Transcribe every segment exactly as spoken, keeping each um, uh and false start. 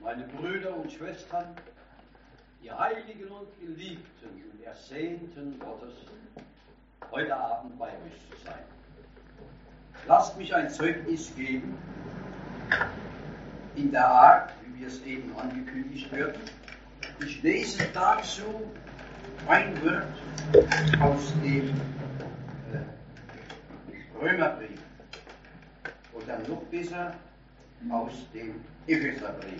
meine Brüder und Schwestern, ihr Heiligen und Geliebten und Ersehnten Gottes, heute Abend bei euch zu sein. Lasst mich ein Zeugnis geben, in der Art, wie wir es eben angekündigt wird. Ich lese dazu ein Wort aus dem äh, Römerbrief oder noch besser aus dem Epheserbrief.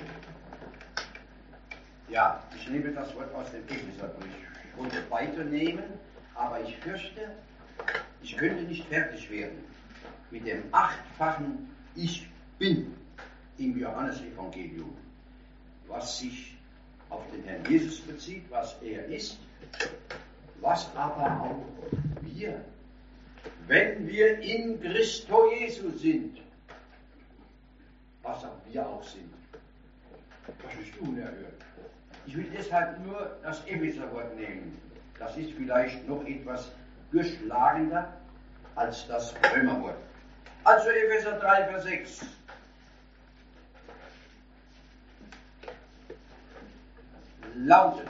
Ja, ich nehme das Wort aus dem Epheserbrief. Ich wollte weiternehmen, aber ich fürchte, ich könnte nicht fertig werden mit dem achtfachen Ich bin im Johannesevangelium, was sich auf den Herrn Jesus bezieht, was er ist, was aber auch wir, wenn wir in Christo Jesus sind, was auch wir auch sind. Das ist unerhört. Ich will deshalb nur das Epheserwort nehmen. Das ist vielleicht noch etwas durchschlagender als das Römerwort. Also Epheser drei, Vers sechs. Lautet: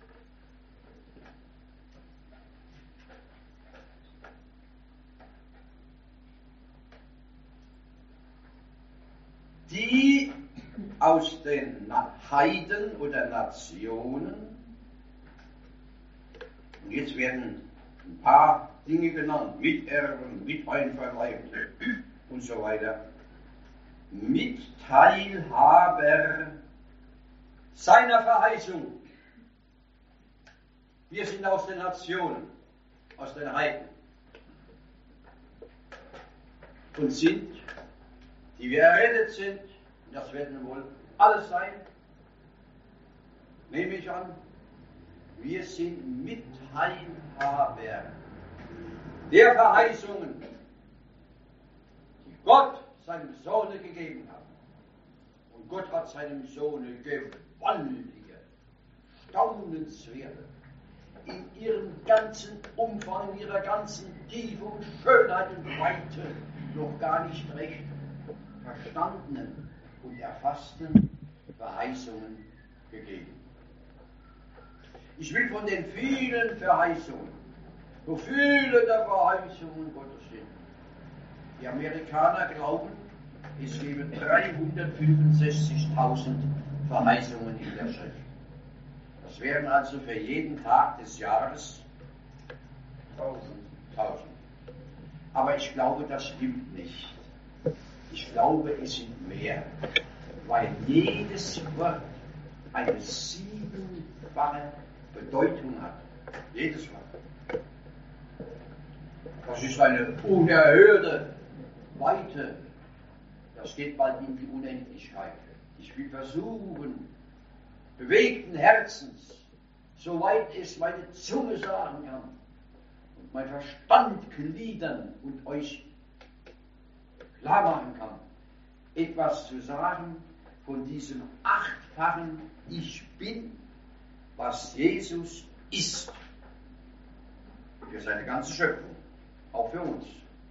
Die aus den Heiden oder Nationen, und jetzt werden ein paar Dinge genannt, Miterben, Miteinverleibte und so weiter, Mitteilhaber seiner Verheißung. Wir sind aus den Nationen, aus den Heiden und sind, die wir errettet sind, und das werden wohl alles sein, nehme ich an, wir sind Mitteilhaber der Verheißungen, die Gott seinem Sohne gegeben hat. Und Gott hat seinem Sohne gewaltige, staunenswerte, in ihrem ganzen Umfang, in ihrer ganzen Tiefe und Schönheit und Weite noch gar nicht recht verstandenen und erfassten Verheißungen gegeben. Ich will von den vielen Verheißungen, so viele der Verheißungen Gottes sind. Die Amerikaner glauben, es gebe dreihundertfünfundsechzigtausend Verheißungen in der Schrift. Das wären also für jeden Tag des Jahres tausend. Aber ich glaube, das stimmt nicht. Ich glaube, es sind mehr, weil jedes Wort eine siebenfache Bedeutung hat. Jedes Wort. Das ist eine unerhörte Weite. Das geht bald in die Unendlichkeit. Ich will versuchen, bewegten Herzens, soweit es meine Zunge sagen kann, und mein Verstand gliedern und euch klar machen kann, etwas zu sagen von diesem achtfachen Ich Bin, was Jesus ist, für seine ganze Schöpfung, auch für uns.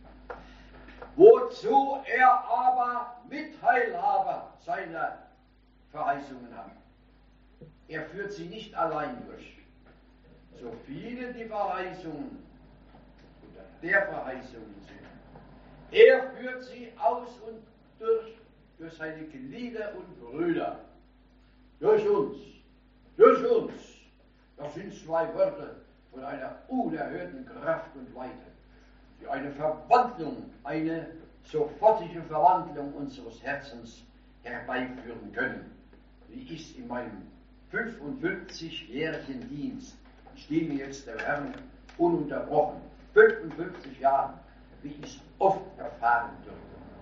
Wozu er aber Mitteilhaber seiner Verheißungen hat. Er führt sie nicht allein durch. So viele die Verheißungen oder der Verheißungen sind, er führt sie aus und durch, durch seine Glieder und Brüder. Durch uns. Durch uns. Das sind zwei Wörter von einer unerhörten Kraft und Weite, die eine Verwandlung, eine sofortige Verwandlung unseres Herzens herbeiführen können. Wie ich in meinem fünfundfünfzigjährigen Dienst, ich diene jetzt der Herrn ununterbrochen, fünfundfünfzig Jahren, wie ich es oft erfahren durfte.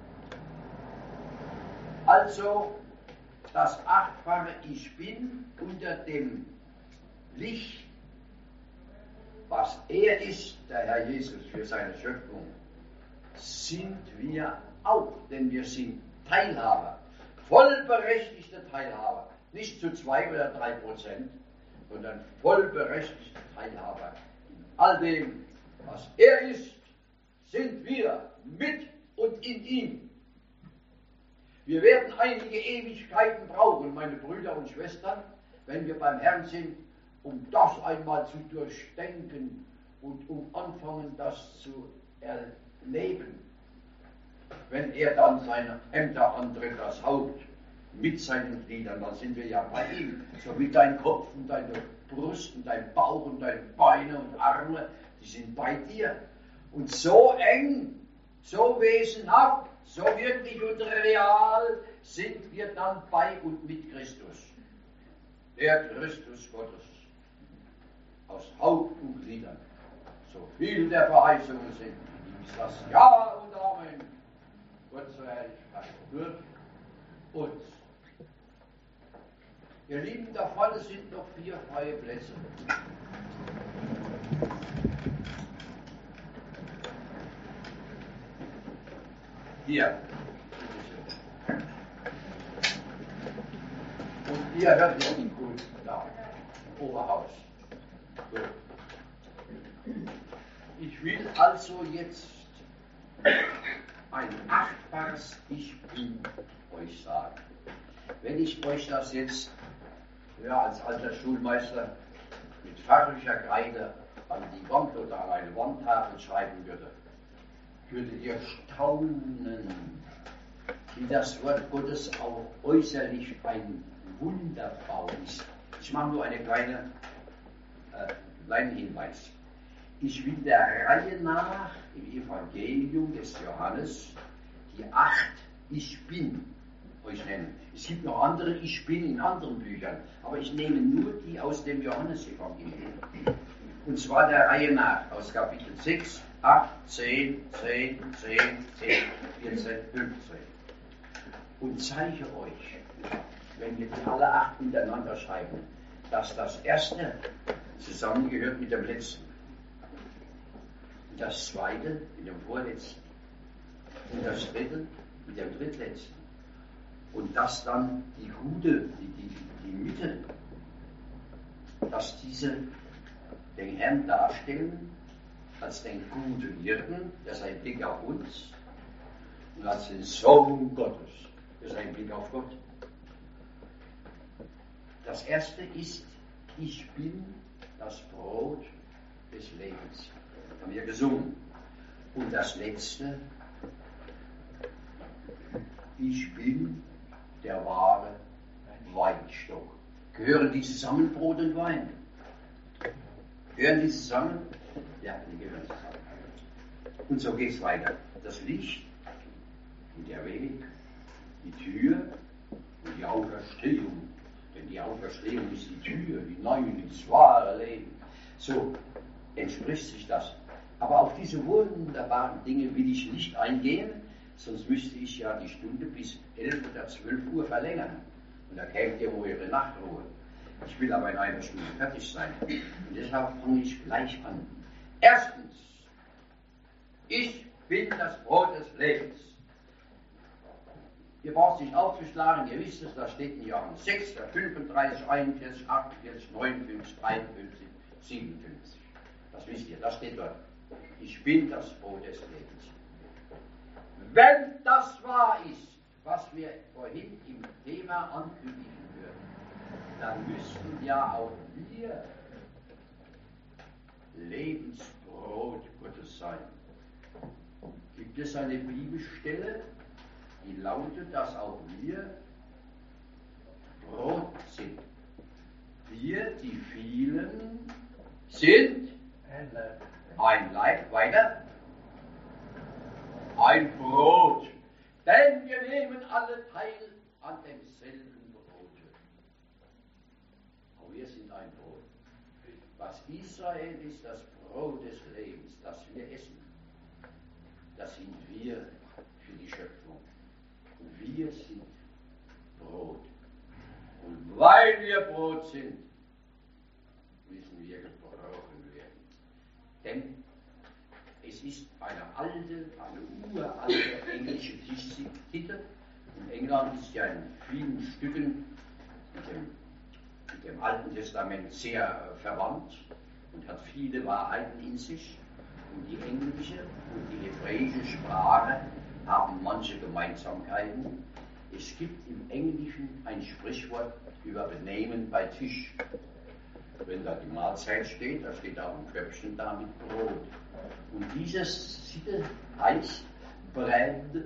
Also das achtfache Ich Bin unter dem Licht, was er ist, der Herr Jesus, für seine Schöpfung, sind wir auch, denn wir sind Teilhaber, vollberechtigte Teilhaber, nicht zu zwei oder drei Prozent, sondern vollberechtigte Teilhaber in all dem, was er ist, sind wir mit und in ihm. Wir Wir werden einige Ewigkeiten brauchen, meine Brüder und Schwestern, wenn wir beim Herrn sind, um das einmal zu durchdenken und um anfangen, das zu erleben. Wenn er dann seine Ämter antritt, das Haupt mit seinen Gliedern, dann sind wir ja bei ihm. So wie dein Kopf und deine Brust und dein Bauch und deine Beine und Arme, die sind bei dir. Und so eng, so wesenhaft, so wirklich und real sind wir dann bei und mit Christus. Der Christus Gottes. Aus Haupt und Gliedern. So viel der Verheißungen sind, ist das Ja und Amen. Gott zur Herrlichkeit wird uns. Ihr Lieben, da vorne sind noch vier freie Plätze. Hier. Und ihr hört den Kult da. Oberhaus. So. Ich will also jetzt ein achtbares Ich Bin euch sagen. Wenn ich euch das jetzt ja, als alter Schulmeister mit farblicher Kreide an die Wand oder an eine Wandtafel schreiben würde, würdet ihr staunen, wie das Wort Gottes auch äußerlich ein Wunderbau ist. Ich mache nur einen kleine, äh, kleinen Hinweis. Ich will der Reihe nach im Evangelium des Johannes die acht Ich Bin euch nennen. Es gibt noch andere Ich Bin in anderen Büchern, aber ich nehme nur die aus dem Johannesevangelium. Und zwar der Reihe nach, aus Kapitel sechs, acht, zehn, zehn, zehn, zehn, vierzehn, fünfzehn. Und zeige euch, wenn wir die alle acht miteinander schreiben, dass das erste zusammengehört mit dem letzten. Und das zweite mit dem vorletzten. Und das dritte mit dem drittletzten. Und dass dann die gute, die, die, die Mitte, dass diese den Herrn darstellen als den guten Hirten, der sein Blick auf uns, und als den Sohn Gottes, der sein Blick auf Gott. Das erste ist, ich bin das Brot des Lebens. Das haben wir gesungen. Und das letzte, ich bin der wahre Weinstock. Gehören die zusammen, Brot und Wein? Gehören die zusammen? Ja, die gehören zusammen. Und so geht es weiter. Das Licht und der Weg, die Tür und die Auferstehung. Denn die Auferstehung ist die Tür hinein ins wahre Leben. So entspricht sich das. Aber auf diese wunderbaren Dinge will ich nicht eingehen, sonst müsste ich ja die Stunde bis elf oder zwölf Uhr verlängern. Und da kämt ihr wohl ihre Nachtruhe. Ich will aber in einer Stunde fertig sein. Und deshalb fange ich gleich an. Erstens, ich bin das Brot des Lebens. Ihr braucht sich aufzuschlagen, ihr wisst es, das steht in Johannes sechs, fünfunddreißig, einundvierzig, achtundvierzig, neunundfünfzig, dreiundfünfzig, siebenundfünfzig. Das wisst ihr, das steht dort. Ich bin das Brot des Lebens. Wenn das wahr ist, was wir vorhin im Thema ankündigen würden, dann müssten ja auch wir Lebensbrot Gottes sein. Gibt es eine Bibelstelle, die lautet, dass auch wir Brot sind? Wir, die vielen, sind ein Leib, weiter, ein Brot, denn wir nehmen alle teil an demselben Brote. Auch wir sind ein Brot. Was Israel ist, das Brot des Lebens, das wir essen, das sind wir für die Schöpfung. Und wir sind Brot. Und weil wir Brot sind, müssen wir gebrochen werden. Denn es ist eine alte, eine uralte englische Titel. Und England ist ja in vielen Stücken mit dem, mit dem Alten Testament sehr äh, verwandt und hat viele Wahrheiten in sich. Und die englische und die hebräische Sprache haben manche Gemeinsamkeiten. Es gibt im Englischen ein Sprichwort über Benehmen bei Tisch. Wenn da die Mahlzeit steht, da steht auch ein Köpfchen da mit Brot. Und diese Sitte heißt, Brände,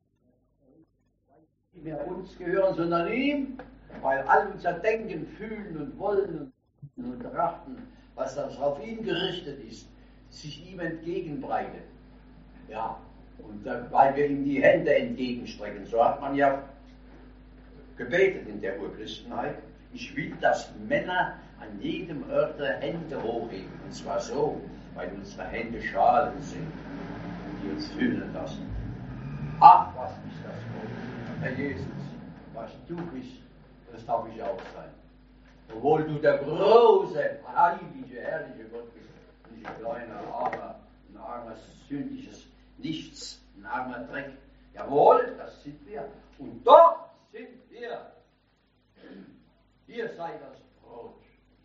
die mehr uns gehören, sondern ihm, weil all unser Denken, Fühlen und Wollen und Trachten, was das auf ihn gerichtet ist, sich ihm entgegenbreitet. Ja, und dann, weil wir ihm die Hände entgegenstrecken, so hat man ja gebetet in der Urchristenheit. Ich will, dass Männer an jedem Orte Hände hochheben, und zwar so, weil unsere Hände Schalen sind und die uns füllen lassen. Ach, was ist das wohl, Herr Jesus, was du bist, das darf ich auch sein. Obwohl du der große, heilige, herrliche Gott bist, nicht ein kleiner, armer, ein armer, sündliches Nichts, ein armer Dreck. Jawohl, das sind wir. Und doch sind wir. Ihr seid das Brot.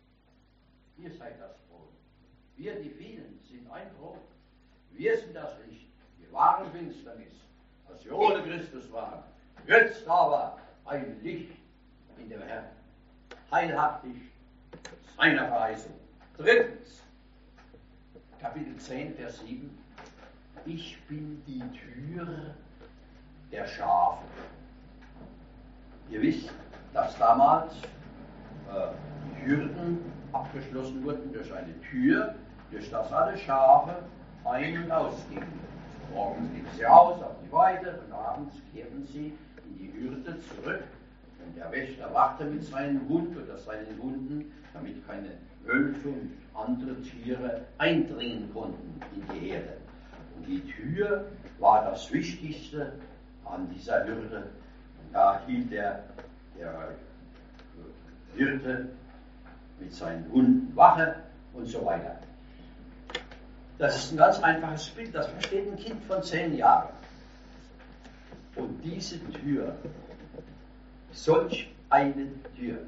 Ihr seid das Brot. Wir, die vielen, sind ein Brot. Wir sind das Licht. Wir waren Finsternis, als wir ohne Christus waren. Jetzt aber ein Licht in dem Herrn. Heilhaftig seiner Verheißung. Drittens, Kapitel zehn, Vers sieben. Ich bin die Tür der Schafe. Ihr wisst, dass damals äh, die Hürden abgeschlossen wurden durch eine Tür, durch das alle Schafe ein- und ausgingen. Morgens gingen sie aus auf die Weide und abends kehrten sie in die Hürde zurück. Und der Wächter wachte mit seinem Hund oder seinen Hunden, damit keine Wölfe und andere Tiere eindringen konnten in die Herde. Und die Tür war das Wichtigste an dieser Hürde. Und da hielt der, der Hirte mit seinen Hunden Wache und so weiter. Das ist ein ganz einfaches Bild, das versteht ein Kind von zehn Jahren. Und diese Tür, solch eine Tür,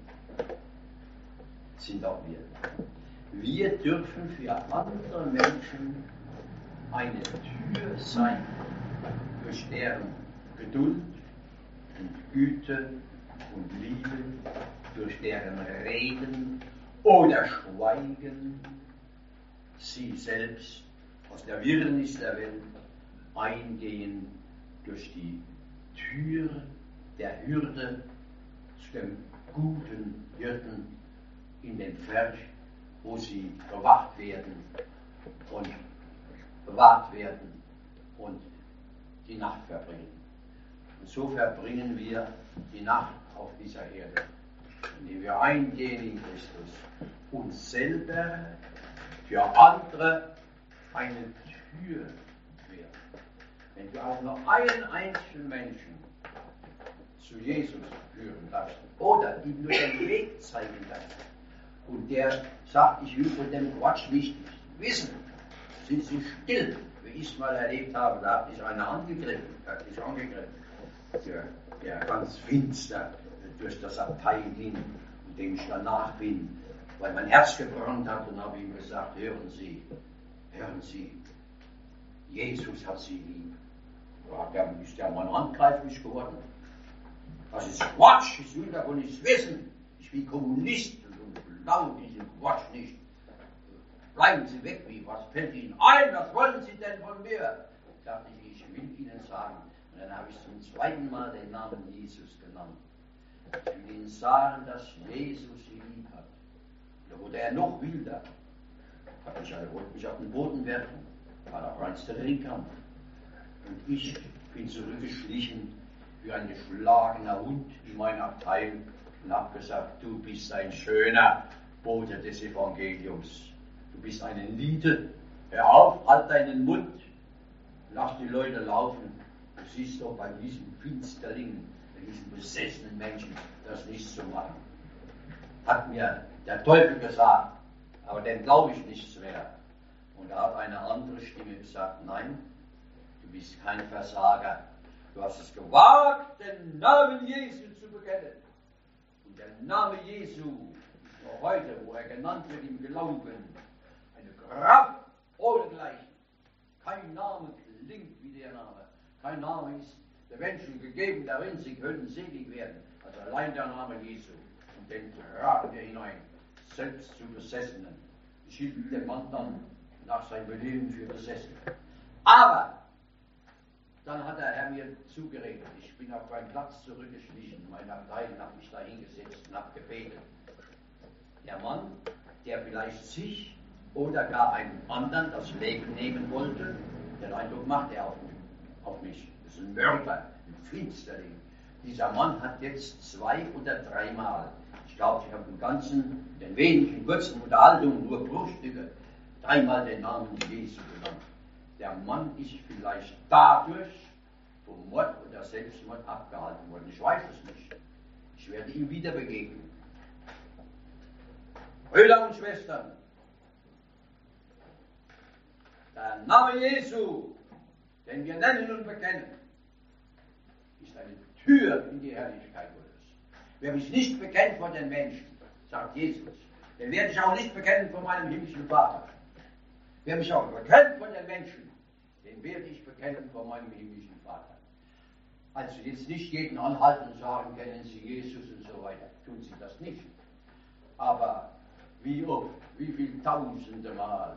sind auch wir. Wir dürfen für andere Menschen eine Tür sein, durch deren Geduld und Güte und Liebe, durch deren Reden oder Schweigen sie selbst aus der Wirrnis der Welt eingehen durch die Tür der Hürde zu dem guten Hirten in den Pferd, wo sie bewacht werden und bewahrt werden und die Nacht verbringen. Und so verbringen wir die Nacht auf dieser Erde, indem wir eingehen in Christus, uns selber für andere eine Tür werden. Wenn du auch nur einen einzigen Menschen zu Jesus führen darfst oder ihm nur den Weg zeigen darfst und der sagt, ich will von dem Quatsch nicht wissen, sind sie still, wie ich es mal erlebt habe. Da hat dich einer angegriffen, hat dich angegriffen, der, der ganz finster durch das Abteil ging und dem ich danach bin, weil mein Herz gebrannt hat, und habe ihm gesagt, hören Sie, hören Sie, Jesus hat Sie lieb. Da ist der Mann handgreiflich geworden. Das ist Quatsch, ich will davon nichts wissen. Ich bin Kommunist und glaube diesen Quatsch nicht. Bleiben Sie weg, wie, was fällt Ihnen ein, was wollen Sie denn von mir? Dachte ich, ich will Ihnen sagen. Und dann habe ich zum zweiten Mal den Namen Jesus genannt. Ich will Ihnen sagen, dass Jesus Sie lieb hat. Da wurde er noch wilder. Hat mich, er wollte mich auf den Boden werfen. War der reinste Ringkampf. Und ich bin zurückgeschlichen wie ein geschlagener Hund in mein Abteil und habe gesagt, du bist ein schöner Bote des Evangeliums. Du bist eine Niete. Hör auf, halt deinen Mund. Lass die Leute laufen. Du siehst doch bei diesem Finsterling, bei diesem besessenen Menschen, das nichts zu machen. Hat mir der Teufel gesagt, aber dem glaube ich nichts mehr. Und da hat eine andere Stimme gesagt, nein, du bist kein Versager. Du hast es gewagt, den Namen Jesu zu bekennen. Und der Name Jesu ist noch heute, wo er genannt wird im Glauben, eine Kraft ohnegleichen. Kein Name klingt wie der Name. Kein Name ist den Menschen gegeben darin, sie können selig werden. Also allein der Name Jesu. Und den tragen wir hinein, selbst zu Besessenen. Ich hielt den Mann dann nach seinem Leben für besessen. Aber dann hat der Herr mir zugeredet. Ich bin auf meinen Platz zurückgeschlichen. Meine Abteilung hat mich da hingesetzt und habe gebetet. Der Mann, der vielleicht sich oder gar einen anderen das Leben nehmen wollte, den Eindruck macht er auf mich. Auf mich. Das ist ein Mörder, ein Finsterling. Dieser Mann hat jetzt zwei oder dreimal, ich glaube, ich habe im Ganzen, in den wenigen kurzen Unterhaltungen, nur Bruchstücke, dreimal den Namen Jesu genannt. Der Mann ist vielleicht dadurch vom Mord oder Selbstmord abgehalten worden. Ich weiß es nicht. Ich werde ihm wieder begegnen. Brüder und Schwestern, der Name Jesu, den wir nennen und bekennen, ist eine Tür in die Herrlichkeit Gottes. Wer mich nicht bekennt vor den Menschen, sagt Jesus, den werde ich auch nicht bekennen vor meinem himmlischen Vater. Wer mich auch bekennt vor den Menschen, den werde ich bekennen vor meinem himmlischen Vater. Also jetzt nicht jeden anhalten und sagen, kennen Sie Jesus und so weiter. Tun Sie das nicht. Aber wie oft, wie viele tausende Mal,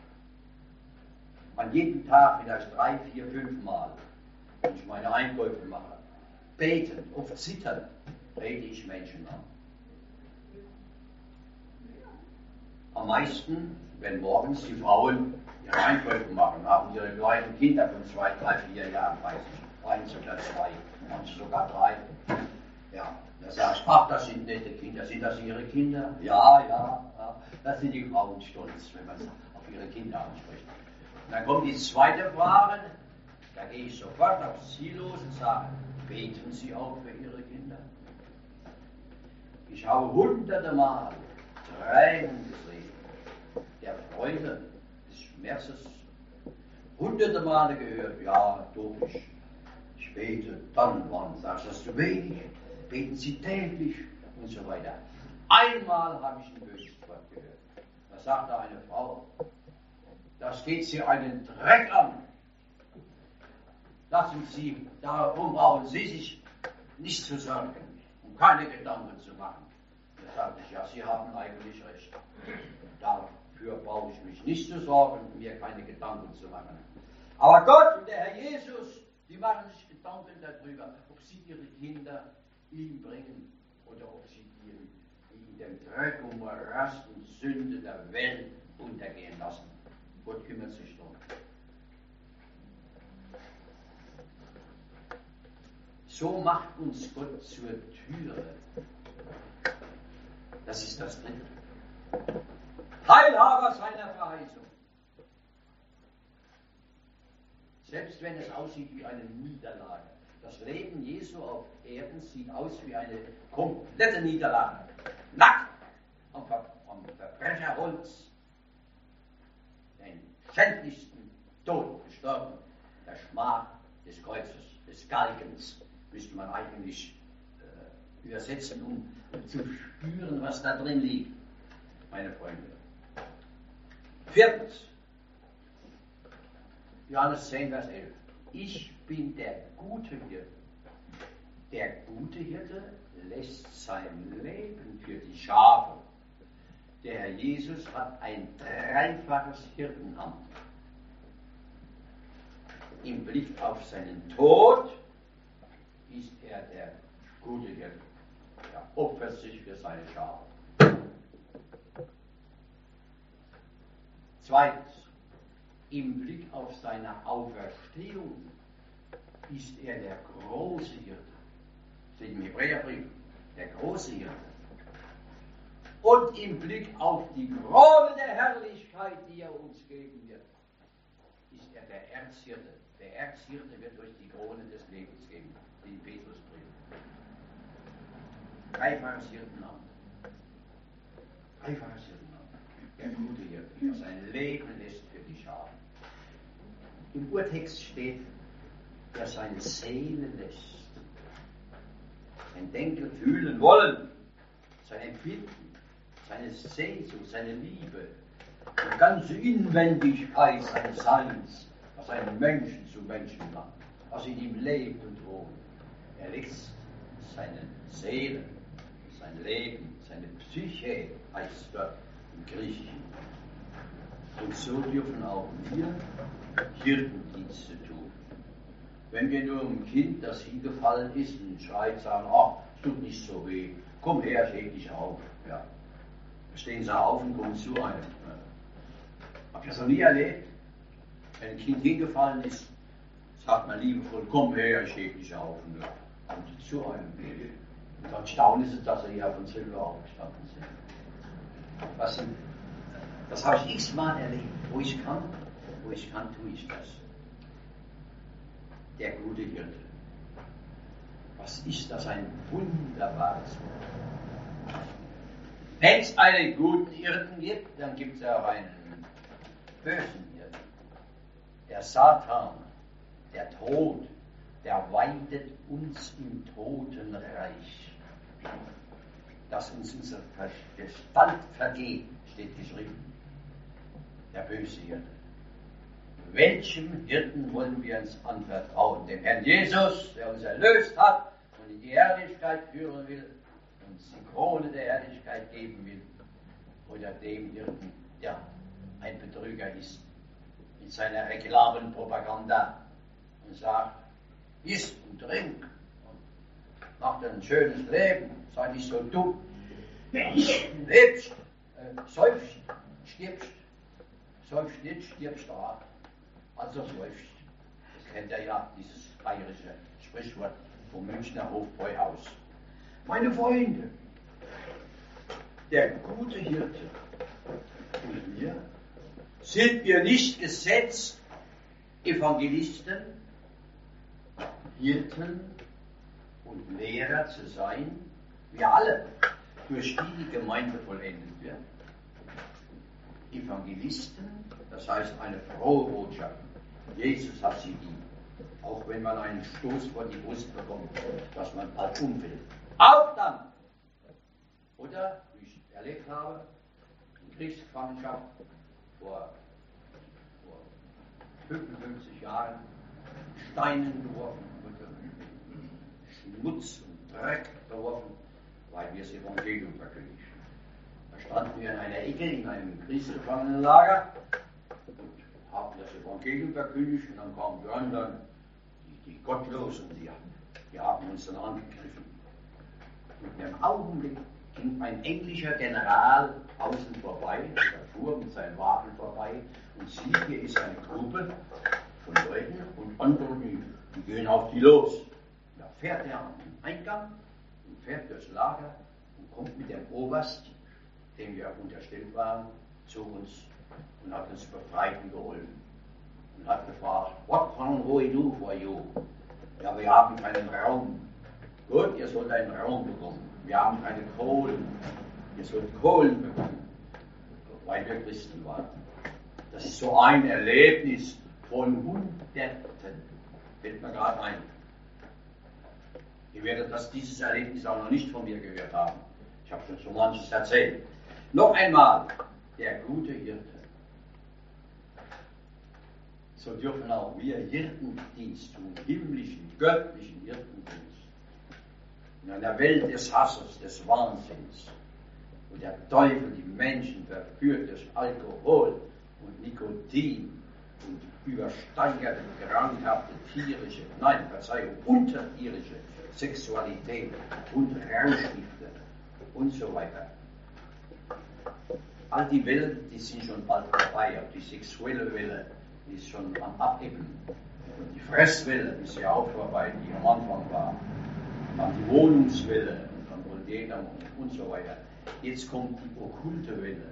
an jedem Tag vielleicht drei, vier, fünf Mal, wenn ich meine Einkäufe mache, beten, oft zittern, rede ich Menschen an. Am meisten, wenn morgens die Frauen ihre Einkäufe machen, haben ihre kleinen Kinder von zwei, drei, vier Jahren, weiß ich, eins oder zwei, manche sogar drei. Ja, da sagst du, ach, das sind nette Kinder, sind das ihre Kinder? Ja, ja, ja. Das sind die Frauen stolz, wenn man auf ihre Kinder anspricht. Und dann kommt die zweite Frage, da gehe ich sofort auf sie los und sage, beten Sie auch für Ihre Kinder? Ich habe hunderte Mal Tränen gesehen, der Freude, des Schmerzes, hunderte Male gehört, ja, doch, ich, ich bete, dann wann, sagst du, das ist zu wenig, beten Sie täglich und so weiter. Einmal habe ich ein böses Wort gehört, da sagte eine Frau, das geht Sie einen Dreck an. Lassen Sie, darum brauchen Sie sich nicht zu sorgen und keine Gedanken zu machen. Da sagte ich, ja, Sie haben eigentlich recht. Dafür brauche ich mich nicht zu sorgen und mir keine Gedanken zu machen. Aber Gott und der Herr Jesus, die machen sich Gedanken darüber, ob sie ihre Kinder ihm bringen oder ob sie ihn in dem Dreck und Morast und Sünde der Welt untergehen lassen. Gott kümmert sich darum. So macht uns Gott zur Türe. Das ist das Dritte. Teilhaber seiner Verheißung. Selbst wenn es aussieht wie eine Niederlage. Das Leben Jesu auf Erden sieht aus wie eine komplette Niederlage. Nackt am, Ver am Verbrecherholz. Den schändlichsten Tod gestorben. Der Schmach des Kreuzes, des Galgens, müsste man eigentlich äh, übersetzen, um, um zu spüren, was da drin liegt, meine Freunde. Viertens, Johannes zehn, Vers elf. Ich bin der gute Hirte. Der gute Hirte lässt sein Leben für die Schafe. Der Herr Jesus hat ein dreifaches Hirtenamt. Im Blick auf seinen Tod ist er der gute Hirte. Er opfert sich für seine Schafe. Zweitens, im Blick auf seine Auferstehung ist er der große Hirte. Steht im Hebräerbrief, der große Hirte. Und im Blick auf die Krone der Herrlichkeit, die er uns geben wird, ist er der Erzhirte. Der Erzhirte wird euch die Krone des Lebens geben, den Petrusbrief. Dreifaches Hirtenamt. Dreifaches Hirtenamt. Der gute Hirte, der sein Leben lässt für die Schafe. Im Urtext steht, der seine Seele lässt. Sein Denken, Fühlen, Wollen, sein Empfinden, seine Sehnsucht, seine Liebe, die ganze Inwendigkeit seines Seins, was einen Menschen zu Menschen macht. was in ihm lebt und wohnt. Er lässt seine Seele, sein Leben, seine Psyche, heißt dort im Griechischen. Und so dürfen auch wir Hirtendienste tun. Wenn wir nur einem Kind, das hingefallen ist und schreit, sagen, ach, es tut nicht so weh, komm her, ich heb dich auf. Ja. Stehen sie auf und kommen zu einem. Habt ihr das noch nie erlebt? Wenn ein Kind hingefallen ist, sagt man liebevoll, komm her, ich heb dich auf. Und dann kommt sie zu einem. Und dann staunen sie, dass sie ja von selber aufgestanden sind. Was sind, das habe ich x-mal erlebt. Wo ich kann, wo ich kann, tue ich das. Der gute Hirte. Was ist das ein wunderbares Wort. Wenn es einen guten Hirten gibt, dann gibt es auch einen bösen Hirten. Der Satan, der Tod, der weidet uns im Totenreich. Dass uns unsere Gestalt vergeht, steht geschrieben. Der böse Hirte. Welchem Hirten wollen wir uns anvertrauen? Dem Herrn Jesus, der uns erlöst hat und in die Herrlichkeit führen will, uns die Krone der Herrlichkeit geben will, oder dem Hirten, der ein Betrüger ist, mit seiner Reklamenpropaganda und sagt, iss und trink und mach dir ein schönes Leben, sei nicht so dumm, lebst, äh, säufst, stirbst, säufst nicht, stirbst da, also säufst. Das kennt ihr ja, dieses bayerische Sprichwort vom Münchner Hofbräuhaus. Meine Freunde, der gute Hirte und wir, sind wir nicht gesetzt, Evangelisten, Hirten und Lehrer zu sein? Wir alle, durch die die Gemeinde vollendet wird. Evangelisten, das heißt eine frohe Botschaft. Jesus hat sie lieb. Auch wenn man einen Stoß vor die Brust bekommt, dass man bald umfällt. Auch dann! Oder, wie ich erlebt habe, in Kriegsgefangenschaft vor, vor fünfundfünfzig Jahren, Steinen geworfen, Schmutz und Dreck geworfen, weil wir das Evangelium verkündigten. Da standen wir in einer Ecke in einem Kriegsgefangenenlager und haben das Evangelium verkündigt und dann kamen die anderen, die, die Gottlosen, die, die haben uns dann angegriffen. Und in einem Augenblick ging ein englischer General außen vorbei, der fuhr mit seinen Waffen vorbei und sieht, hier ist eine Gruppe von Leuten und andere, die, die gehen auf die los. Da fährt er an den Eingang und fährt durchs Lager und kommt mit dem Oberst, dem wir unterstellt waren, zu uns und hat uns befreit und geholfen. Und hat gefragt, what can we do for you? Ja, wir haben keinen Raum. Gut, ihr sollt einen Raum bekommen. Wir haben keine Kohlen. Ihr sollt Kohlen bekommen, weil wir Christen waren. Das ist so ein Erlebnis von Hunderten. Fällt mir gerade ein. Ihr werdet das, dieses Erlebnis auch noch nicht von mir gehört haben. Ich habe schon so manches erzählt. Noch einmal, der gute Hirte. So dürfen auch wir Hirtendienst tun, himmlischen, göttlichen Hirtendienst. In einer Welt des Hasses, des Wahnsinns, wo der Teufel die Menschen verführt durch Alkohol und Nikotin und übersteigerte, krankhafte, tierische, nein, Verzeihung, unterirdische Sexualität und Rauschgifte und so weiter. All die Wellen, die sind schon bald vorbei, auch die sexuelle Welle ist schon am Abebben. Und die Fresswelle ist ja auch vorbei, die am Anfang war. Dann die Wohnungswelle, und dann wohl jeder und so weiter. Jetzt kommt die okkulte Welle.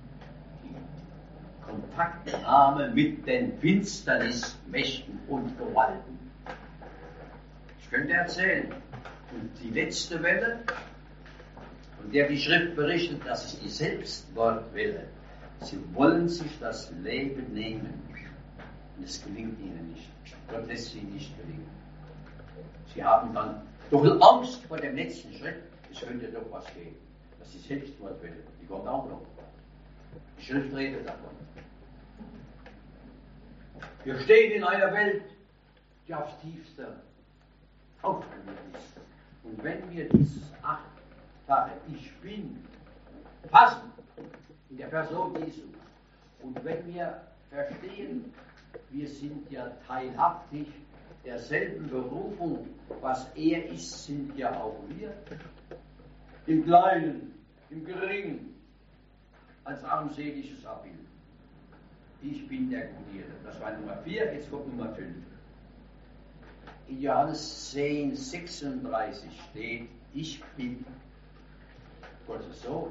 Die Kontaktnahme mit den Finsternismächten und Gewalten. Ich könnte erzählen. Und die letzte Welle, von der die Schrift berichtet, das ist die Selbstmordwelle. Sie wollen sich das Leben nehmen. Und es gelingt ihnen nicht. Gott lässt sie nicht gelingen. Sie haben dann doch Angst vor dem letzten Schritt. Es könnte doch was geben. Das ist die Selbstmordwelle. Die kommt auch noch. Die Schrift redet davon. Wir stehen in einer Welt, die aufs Tiefste aufgelöst ist. Und wenn wir dieses achtfache Ich Bin fassen in der Person Jesu, und wenn wir verstehen, wir sind ja teilhaftig derselben Berufung, was er ist, sind ja auch wir, im Kleinen, im Geringen, als armseliges Abbild. Ich bin der Gute. Das war Nummer vier, jetzt kommt Nummer fünf. In Johannes zehn, sechsunddreißig steht, ich bin Gottes Sohn.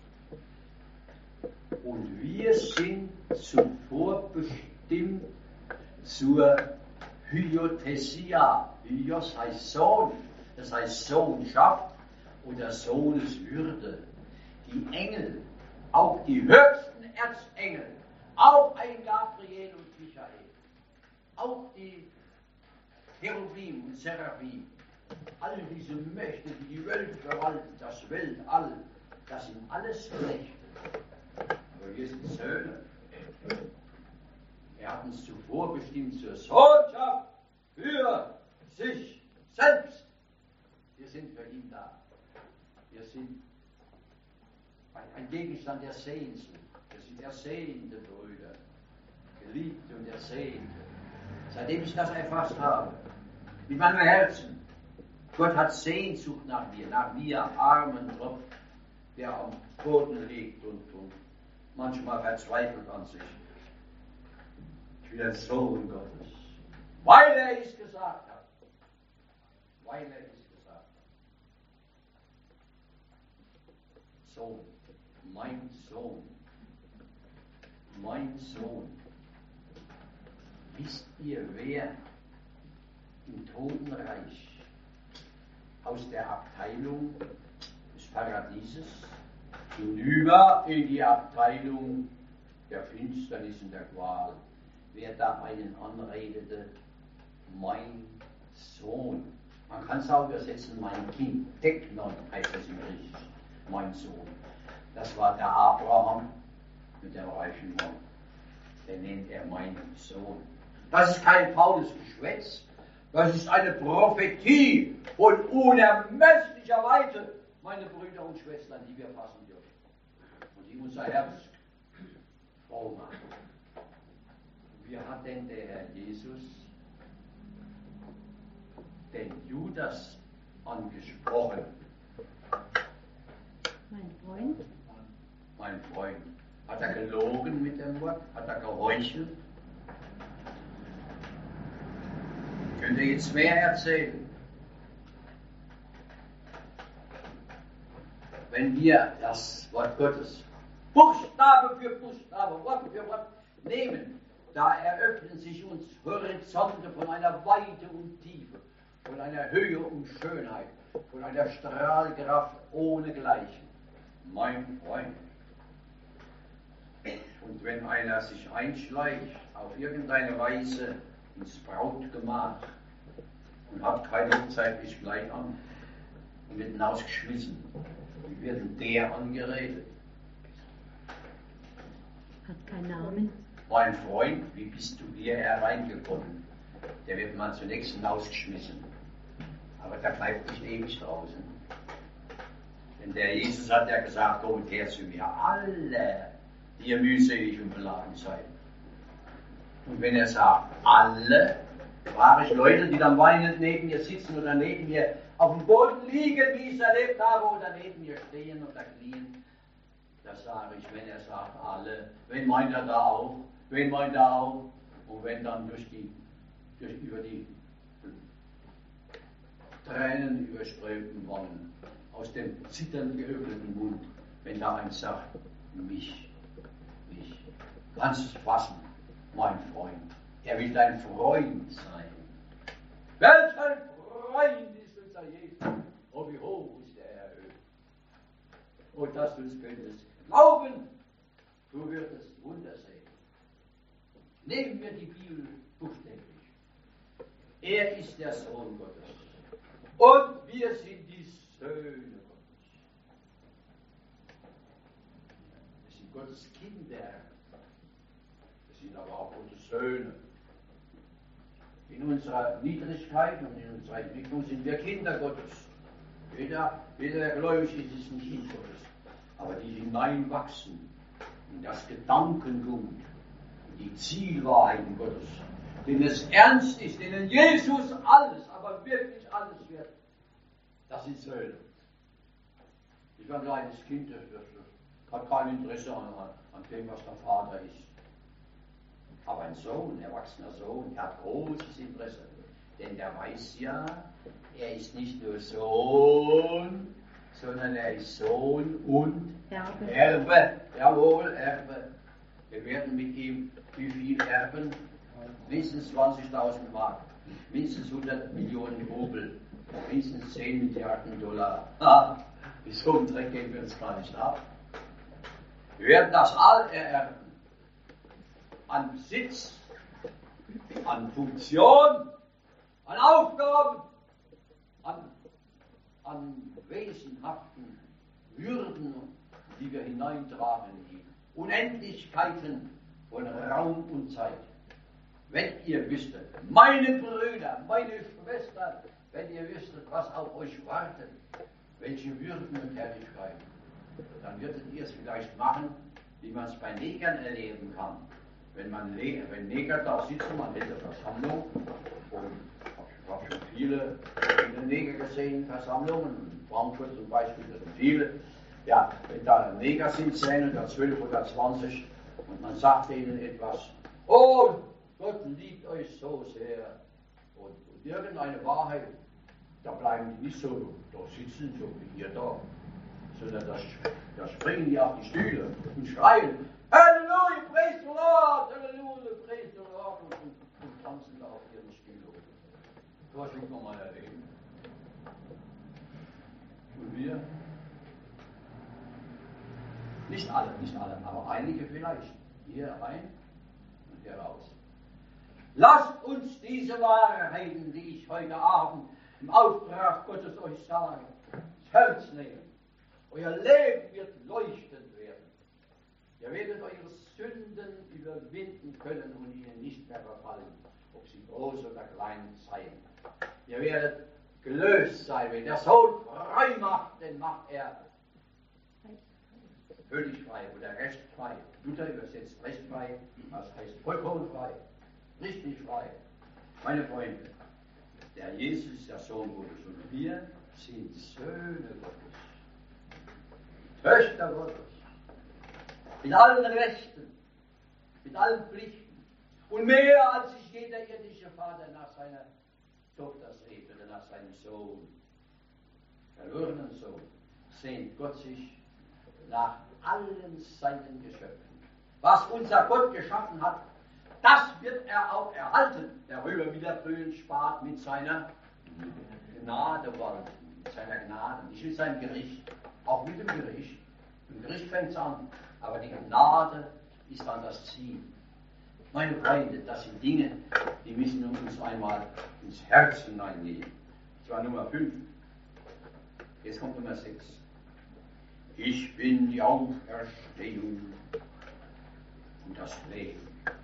Und wir sind zuvor bestimmt zur Hyothesia. Hyos heißt Sohn, das heißt Sohnschaft oder Sohneswürde. Die Engel, auch die höchsten Erzengel, auch ein Gabriel und Michael, auch die Cherubim und Seraphim, all diese Mächte, die die Welt verwalten, das Weltall, das sind alles Knechte. Aber wir sind Söhne. Er hat uns zuvor bestimmt zur Sohnschaft für sich selbst. Wir sind für ihn da. Wir sind ein Gegenstand der Sehnsucht. Wir sind ersehnte Brüder, Geliebte und Ersehnte. Seitdem ich das erfasst habe, mit meinem Herzen, Gott hat Sehnsucht nach mir, nach mir, armen Tropf, der am Boden liegt und, und manchmal verzweifelt an sich. Ich bin ein Sohn Gottes, weil er es gesagt hat. Weil er es gesagt hat. Sohn, mein Sohn, mein Sohn. Wisst ihr, wer im Totenreich aus der Abteilung des Paradieses hinüber in die Abteilung der Finsternis und der Qual, wer da einen anredete, mein Sohn. Man kann es auch übersetzen, mein Kind. Teknon heißt es im Griechisch, mein Sohn. Das war der Abraham mit dem reichen Mann. Den nennt er mein Sohn. Das ist kein faules Geschwätz. Das ist eine Prophetie von unermesslicher Weite, meine Brüder und Schwestern, die wir fassen dürfen. Und die unser Herz froh machen. Wie hat denn der Herr Jesus den Judas angesprochen? Mein Freund? Mein Freund. Hat er gelogen mit dem Wort? Hat er geheuchelt? Könnt ihr jetzt mehr erzählen? Wenn wir das Wort Gottes Buchstabe für Buchstabe, Wort für Wort nehmen, da eröffnen sich uns Horizonte von einer Weite und Tiefe, von einer Höhe und Schönheit, von einer Strahlkraft ohnegleichen. Mein Freund. Und wenn einer sich einschleicht auf irgendeine Weise ins Brautgemach und hat kein hochzeitliches Kleid an und wird hinausgeschmissen, wie wird denn der angeredet? Hat keinen Namen. Mein Freund, wie bist du hier hereingekommen? Der wird mal zunächst hinausgeschmissen, aber der bleibt nicht ewig draußen. Denn der Jesus hat ja gesagt, kommt her zu mir, alle, die ihr mühselig und beladen seid. Und wenn er sagt, alle, frage ich Leute, die dann weinend neben mir sitzen oder neben mir auf dem Boden liegen, wie ich es erlebt habe, oder neben mir stehen oder knien. Das sage ich, wenn er sagt, alle. Wen meint er da auch? Wen meint er auch? Und wenn dann durch die, durch, über die Tränen überströmten Wangen, aus dem zitternd geöffneten Mund, wenn da eins sagt, mich, mich, kannst du es fassen, mein Freund. Er will dein Freund sein. Welch ein Freund ist unser Jesus. Oh, wie hoch ist er erhöht. Und dass du es könntest glauben, du würdest Wunder sehen. Nehmen wir die Bibel buchstäblich. Er ist der Sohn Gottes. Und wir sind die Söhne Gottes. Wir sind Gottes Kinder. Wir sind aber auch Gottes Söhne. In unserer Niedrigkeit und in unserer Entwicklung sind wir Kinder Gottes. Jeder, jeder der gläubig ist, ist ein Kind Gottes. Aber die hineinwachsen in das Gedankengut, in die Zielwahrheiten Gottes, denen es ernst ist, denen Jesus alles, aber wirklich alles wird, das sind Söhne. Ich war ein kleines Kind, das, das, das hat kein Interesse an, an dem, was der Vater ist. Aber ein Sohn, ein erwachsener Sohn, der hat großes Interesse. Denn der weiß ja, er ist nicht nur Sohn, sondern er ist Sohn und Erbe. Erbe. Jawohl, Erbe. Wir werden mit ihm wie viel erben? Mindestens zwanzigtausend Mark, mindestens hundert Millionen Rubel, mindestens zehn Milliarden Dollar. Ah, bis so ein Dreck geben wir uns gar nicht ab. Wir werden das all ererben. An Besitz, an Funktion, an Aufgaben, an, an wesenhaften Würden, die wir hineintragen in die Unendlichkeiten von Raum und Zeit. Wenn ihr wüsstet, meine Brüder, meine Schwestern, wenn ihr wüsstet, was auf euch wartet, welche Würden und Herrlichkeiten, dann würdet ihr es vielleicht machen, wie man es bei Negern erleben kann. Wenn man wenn Neger da sitzen, man hätte Versammlung, und ich habe schon viele, viele Neger gesehen, Versammlungen, in Frankfurt zum Beispiel, das sind viele. Ja, wenn da Neger sind, zehn oder zwölf oder zwanzig, und man sagt ihnen etwas, oh, Gott liebt euch so sehr, und, und irgendeine Wahrheit, da bleiben die nicht so da sitzen, so wie ihr da, sondern da, da springen die auf die Stühle und schreien, Halleluja, praise the Lord, Halleluja, praise the Lord, und, und, und tanzen da auf ihren Stühlen. Das muss man mal erleben. Und wir? Nicht alle, nicht alle, aber einige vielleicht. Hier rein und hier raus. Lasst uns diese Wahrheiten, die ich heute Abend im Auftrag Gottes euch sage, ins Herz nehmen. Euer Leben wird leuchtend werden. Ihr werdet eure Sünden überwinden können und ihnen nicht mehr verfallen, ob sie groß oder klein seien. Ihr werdet gelöst sein. Wenn der Sohn frei macht, dann macht er völlig frei oder rechtfrei. Luther übersetzt rechtfrei, das heißt vollkommen frei, richtig frei. Meine Freunde, der Jesus ist der Sohn Gottes und wir sind Söhne Gottes, Töchter Gottes, mit allen Rechten, mit allen Pflichten und mehr als sich jeder irdische Vater nach seiner Tochter sehnt oder nach seinem Sohn, verlorenen Sohn, sehnt Gott sich nach allen seinen Geschöpfen. Was unser Gott geschaffen hat, das wird er auch erhalten. Der Römer Wiederbrühen spart mit seiner Gnade walten, mit seiner Gnade, nicht mit seinem Gericht, auch mit dem Gericht. Im Gericht fängt es an, aber die Gnade ist dann das Ziel. Meine Freunde, das sind Dinge, die müssen uns einmal ins Herz hineinnehmen. Das war Nummer fünf. Jetzt kommt Nummer sechs. Ich bin die Auferstehung und das Leben.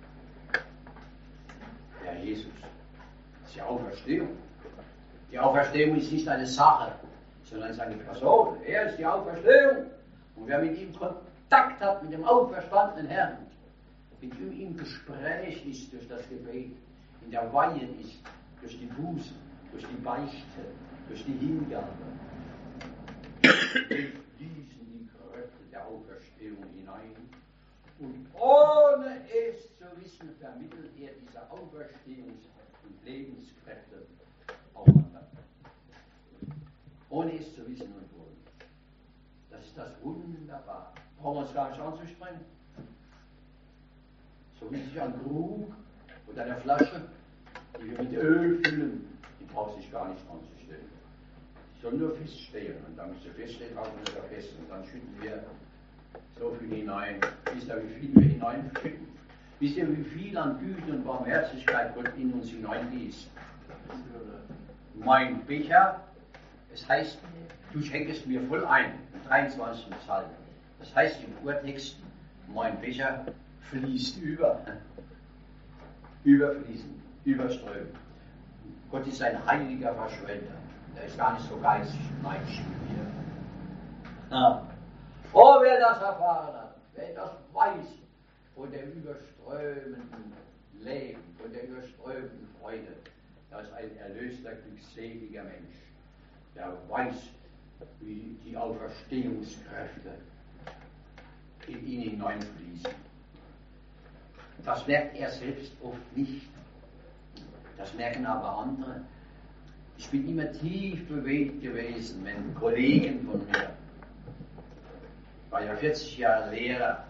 Der Jesus ist die Auferstehung. Die Auferstehung ist nicht eine Sache, sondern es ist eine Person. Er ist die Auferstehung. Und wer mit ihm Kontakt hat, mit dem auferstandenen Herrn, mit ihm im Gespräch ist durch das Gebet, in der Weihe ist, durch die Buße, durch die Beichte, durch die Hingabe, fließen die Kräfte der Auferstehung hinein. Und ohne es zu wissen, vermittelt er diese Auferstehungs- und Lebenskräfte auch anderen. Ohne es zu wissen und wollen. Das ist das Wunderbare. Brauchen wir uns gar nicht anzustrengen. So wie sich ein Krug oder eine Flasche, die wir mit Öl füllen, die braucht sich gar nicht anzustellen. Die soll nur feststehen. Und damit sie feststeht, halten wir sie fest. Und dann schütten wir so viel hinein. Wisst ihr, wie viel wir hineinschütten? Wisst ihr, wie viel an Güte und Barmherzigkeit Gott in uns hineingießt? Mein Becher, es heißt, du schenkest mir voll ein, im dreiundzwanzigsten Psalm. Das heißt im Urtext, mein Becher fließt über. Überfließen, überströmen. Gott ist ein heiliger Verschwender. Der ist gar nicht so geistig neidisch wie wir. Ja. Oh, wer das erfahren hat, wer das weiß von dem überströmenden Leben, von der überströmenden Freude, das ist ein erlöster, glückseliger Mensch, der weiß, wie die Auferstehungskräfte in ihn hineinfließen. Das merkt er selbst oft nicht. Das merken aber andere. Ich bin immer tief bewegt gewesen, wenn Kollegen von mir, ich war ja vierzig Jahre Lehrer,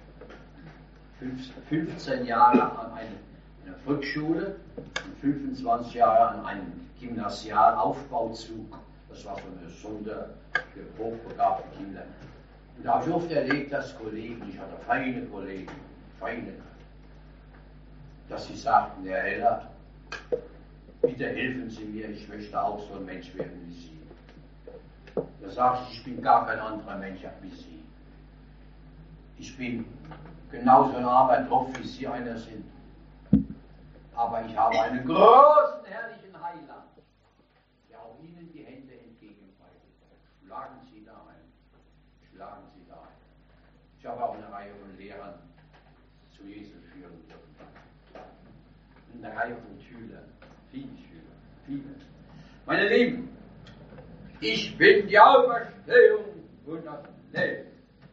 fünfzehn Jahre an einer Volksschule und fünfundzwanzig Jahre an einem Gymnasialaufbauzug. Das war so eine Sonder für hochbegabte Kinder. Und da habe ich oft erlebt, dass Kollegen, ich hatte feine Kollegen, feine, dass sie sagten, Herr Heller, bitte helfen Sie mir, ich möchte auch so ein Mensch werden wie Sie. Da sagte ich, ich bin gar kein anderer Mensch wie Sie. Ich bin genauso ein armer Tropf, wie Sie einer sind. Aber ich habe einen großen, herrlichen Heiland, der auch Ihnen die Hände entgegenbreitet. Schlagen Sie da ein. Schlagen Sie da ein. Ich habe auch eine Reihe von Lehrern zu Jesus führen dürfen. Eine Reihe von Schülern. Viele Schüler. Viele. Meine Lieben, ich bin die Auferstehung und das Leben.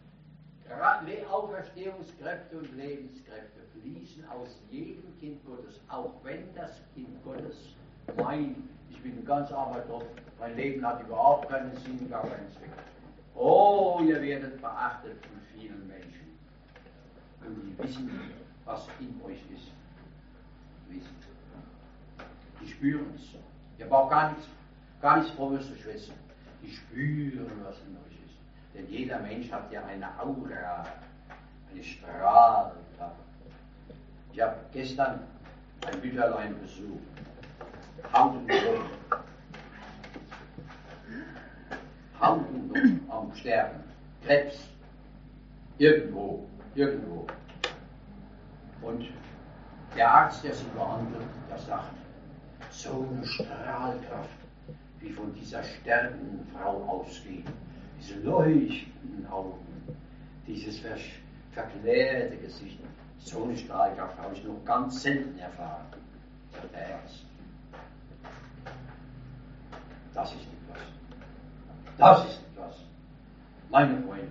Auferstehungskräfte und Lebenskräfte fließen aus jedem Kind Gottes, auch wenn das Kind Gottes meint, ich bin ein ganz armer Tropf, mein Leben hat überhaupt keinen Sinn, gar keinen Zweck. Oh, ihr werdet beachtet von vielen Menschen. Und die wissen, was in euch ist. Wissen. Die spüren es. Ihr braucht gar nichts, gar nichts Frommes zu schwätzen. Die spüren, was in euch ist. Denn jeder Mensch hat ja eine Aura, eine Strahlkraft. Ich habe gestern ein Mütterlein besucht. Haut und Not. Haut und Not am Sterben. Krebs. Irgendwo. Irgendwo. Und der Arzt, der sie behandelt, der sagt, so eine Strahlkraft, wie von dieser sterbenden Frau ausgeht. Diese leuchtenden Augen, dieses ver verklärte Gesicht. So eine Strahlkraft habe ich noch ganz selten erfahren, sagt der Arzt. Das ist etwas. Das ist etwas. Meine Freunde.